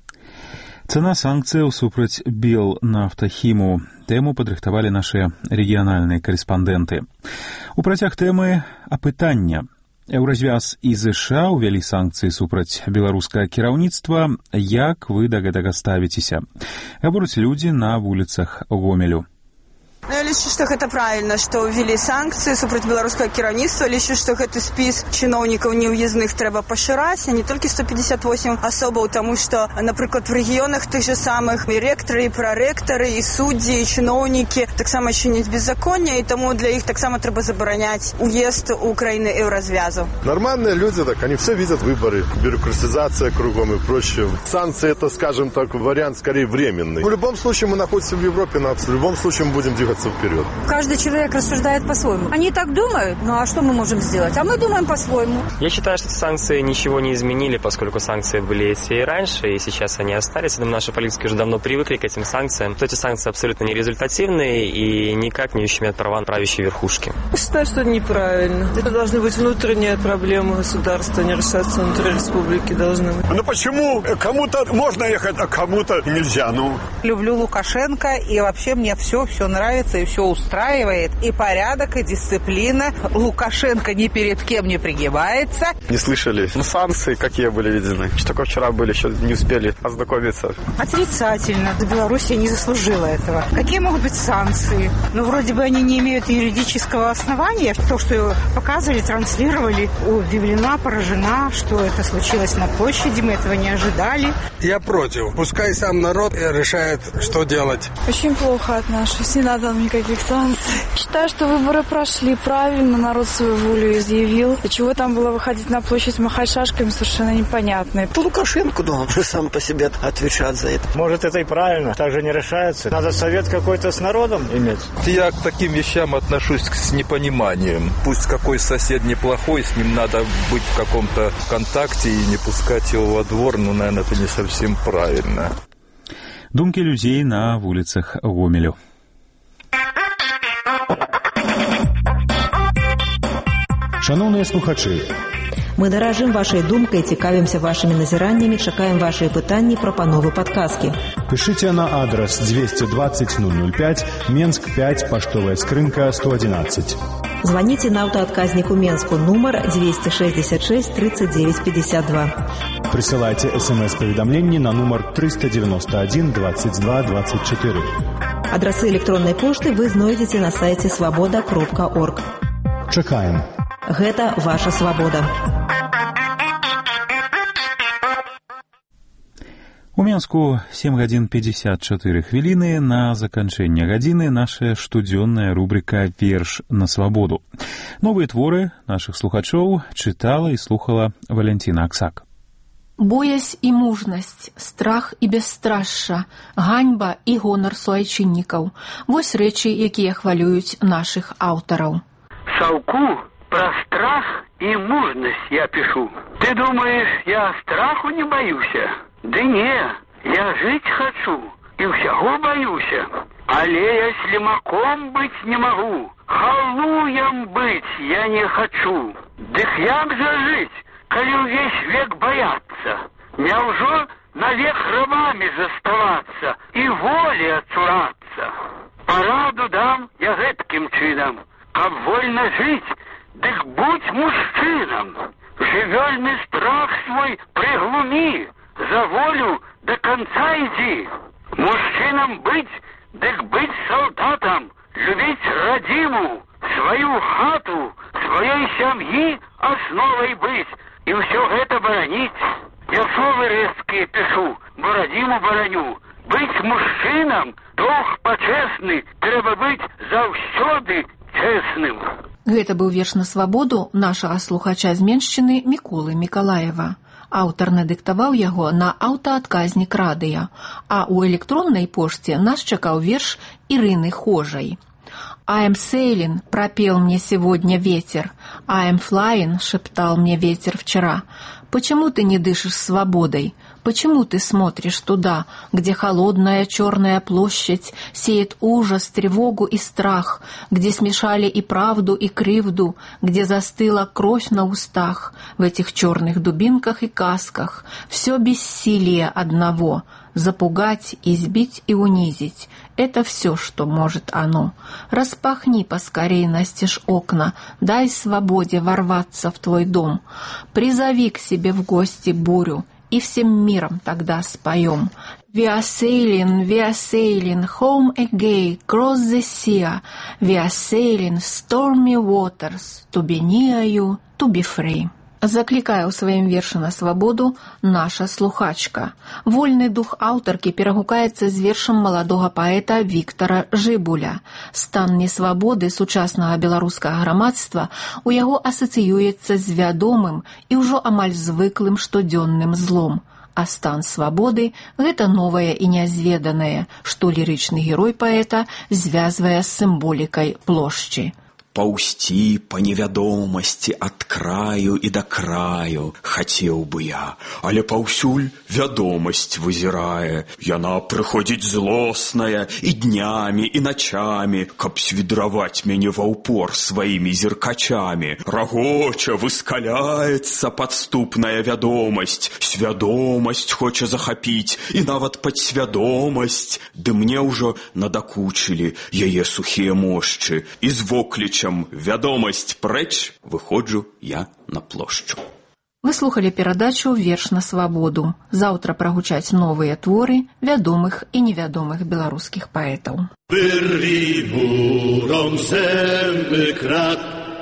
Цена санкцыяў супраць Белнафтахіму. Тэму падрыхтавалі нашыя рэгіянальныя карэспандэнты. У працяг тэмы апытання. Еўразвяз і ЗША ўвялі санкцыі супраць беларускага кіраўніцтва. Як вы да гэтага ставіцеся? Гавораць людзі на вуліцах Гомелю. Я лічу, што гэта правільна, што ўвялі санкцыі супраць беларускага кіраўніцтва. Лічу, што гэты спіс чыноўнікаў неўязных трэба пашыраць, а не толькі сто пятьдесят восемь асобаў, таму што, напрыклад, в рэгіёнах тых же самых і рэктары, і прарэктары, і суддзі, і чыноўнікі таксама чыняць беззаконне, і таму для іх таксама трэба забараняць уезд у краіны еўразвязу. Нормальные люди, так, они все видят выборы, бюрократизация кругом и прочее. Санкции это, скажем так, вариант скорее временный. В любом случае мы находимся в Европе, но в любом случае мы будем двигаться вперед. Каждый человек рассуждает по-своему. Они так думают, ну а что мы можем сделать? А мы думаем по-своему. Я считаю, что эти санкции ничего не изменили, поскольку санкции были эти и раньше, и сейчас они остались. Я думаю, наши политики уже давно привыкли к этим санкциям. То эти санкции абсолютно нерезультативные и никак не ущемят права правящей верхушки. Я считаю, что это неправильно. Это должны быть внутренние проблемы государства, не решаться внутри республики должны быть. Ну почему кому-то можно ехать, а кому-то нельзя? Ну. Люблю Лукашенко, и вообще мне все, все нравится. И все устраивает, и порядок, и дисциплина. Лукашенко ни перед кем не пригибается. Не слышали. Ну, санкции какие были введены? Что такое вчера были, еще не успели ознакомиться. Отрицательно. Да Белоруссия не заслужила этого. Какие могут быть санкции? Ну, вроде бы они не имеют юридического основания. То, что показывали, транслировали, удивлена, поражена, что это случилось на площади. Мы этого не ожидали. Я против. Пускай сам народ решает, что делать. Очень плохо отношусь. Не надо, мне никаких санкций. Считаю, что выборы прошли правильно, народ свою волю изъявил. И чего там было выходить на площадь, махать шашками, совершенно непонятно. Лукашенко, да, он же сам по себе отвечает за это. Может, это и правильно, так же не решается. Надо совет какой-то с народом иметь. Я к таким вещам отношусь с непониманием. Пусть какой сосед неплохой, с ним надо быть в каком-то контакте и не пускать его во двор, ну, наверное, это не совсем правильно. Думки людей на вулицах Гомелю. Шановні слухачі, мы даражым вашей думкой, цікавимся вашими назираннями, чакаем ваши пытанні, прапановы, подсказки. Пишите на адрес двести двадцать ноль ноль пять, Менск пять, поштовая скрынка сто одиннадцать. Звоните на автоотказнику Менску, номер двести шестьдесят шесть тридцать девять пятьдесят два. Присылайте смс-поведомление на номер триста девяносто один двадцать два двадцать четыре. Адресы электронной почты вы знойдете на сайте свобода кропка орг. Чакаем. Гэта ваша свабода. У Менску сем гадзін пятьдесят чатыры хвіліны. На заканчэнне гадзіны наша штодзённая рубрика «Верш на свабоду». Новыя творы нашых слухачоў чытала і слухала Валянціна Аксак. Боязь і мужнасць, страх і бесстрашша, ганьба і гонар суайчыннікаў. Вось рэчы, якія хвалююць нашых аўтараў. Саўку про страх и мужность я пишу. Ты думаешь, я страху не боюсь? Да не, я жить хочу и всего боюсь. Але я слимаком быть не могу, халуем быть я не хочу. Дык як же жить, коли весь век бояться? Няўжо навек рабами заставаться и воли отцураться? Пораду дам я гэткім чынам, каб вольно жить, дык будь мужчинам. Жывёльны страх свой приглуми, за волю до конца иди. Мужчинам быть, дык быть солдатом, любить родиму, свою хату, своей семьи основой быть и все это боронить. Я словы резкие пишу, бо родиму бороню. Быть мужчинам, долг почестный, треба быть заўсёды честным. Гэта быў верш на свабоду нашага слухача з Меншчыны Міколы Мікалаева. Аўтар надыктаваў яго на аўтаадказнік радыё, а ў электроннай пошце нас чакаў верш Ирины Хожай. «I am sailing», пропел мне сегодня ветер. «I am flying», шептал мне ветер вчера. Почему ты не дышишь свободой? Почему ты смотришь туда, где холодная черная площадь сеет ужас, тревогу и страх, где смешали и правду, и кривду, где застыла кровь на устах, в этих черных дубинках и касках, все бессилие одного — запугать, избить и унизить. Это все, что может оно. Распахни поскорей настежь окна, дай свободе ворваться в твой дом. Призови к себе в гости бурю, и всем миром тогда споем. We are sailing, we are sailing, home again, cross the sea. We are sailing stormy waters, to be near you, to be free. Заклікае ў сваім вершы на свабоду наша слухачка. Вольны дух аўтаркі перагукаецца з вершам маладога паэта Віктара Жыбуля. Стан несвабоды сучаснага беларускага грамадства у яго асацыюецца з вядомым і ўжо амаль звыклым штодзённым злом. А стан свабоды – гэта новае і нязведанае, што лірычны герой паэта звязвае з сімволікай плошчы. Паўсці па невядомасці ад краю і да краю хацеў бы я, але паўсюль вядомасць вызірае. Яна прыходзіць злосная і днямі, і начамі, каб свідраваць мяне ва ўпор сваімі зіркачамі. Рагоча, выскаляецца падступная вядомасць, свядомасць хоча захапіць, і нават падсвядомасць. Ды мне ўжо надакучылі яе сухія мошчы, і з вокліча «Вядомасць прэч» выходжу я на плошчу. Вы слухали перадачу «Верш на свабоду». Заўтра прагучаць новыя творы вядомых і невядомых беларускіх паэтаў. Wyrwij murą zęby krat,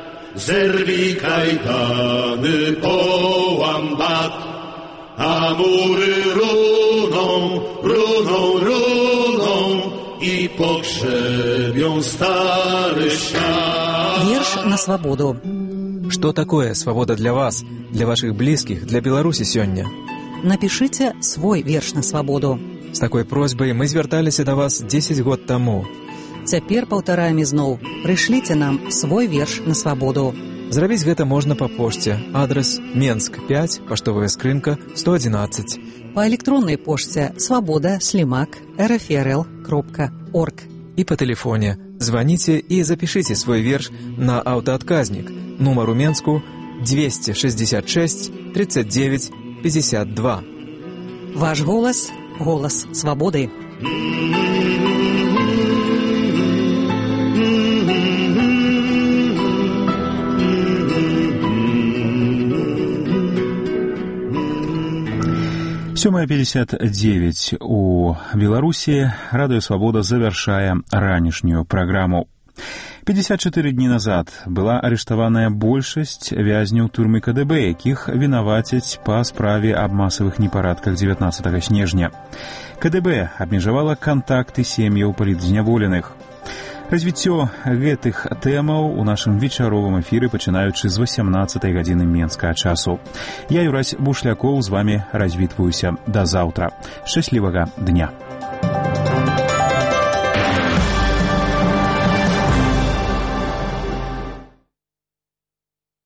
zerwij kajdany, połam bat, a mury runą, runą, runą i pogrzebią stary świat. Вірш на свободу. Что такое свобода для вас, для ваших близких, для Беларуси сёння? Напишите свой вірш на свободу. С такой просьбой мы звярталіся да вас десять год таму. Цяпер паўтараем ізноў. Прышліце нам свой вірш на свободу. Зрабіць гэта можна па пошце. Адрес Менск пять, паштовая скрынка сто одиннадцать. По электронной пошце свобода слимак эр эф эр эл кропка орг. И по телефоне. Звоните и запишите свой вірш на автоотказник. Номер у Менску двести шестьдесят шесть тридцать девять пятьдесят два. Ваш голос – голос свободы. сёмая пятьдесят девять у Беларуси. Радио «Свобода» завяршае ранішнюю праграму. пятьдесят четыре дні назад была арыштаваная большасць вязняў турмы ка дэ бэ, якіх вінавацяць па справе аб масавых непарадках дзевятнаццатага снежня. ка дэ бэ абмежавала кантакты сем'яў палітзняволеных. Развіццё гэтых тэмаў у нашым вечаровым эфіры, пачынаючы з восемнаццатай гадзіны менскага часу. Я, Юрась Бушлякоў, з вамі развітваюся да заўтра. Шчаслівага дня.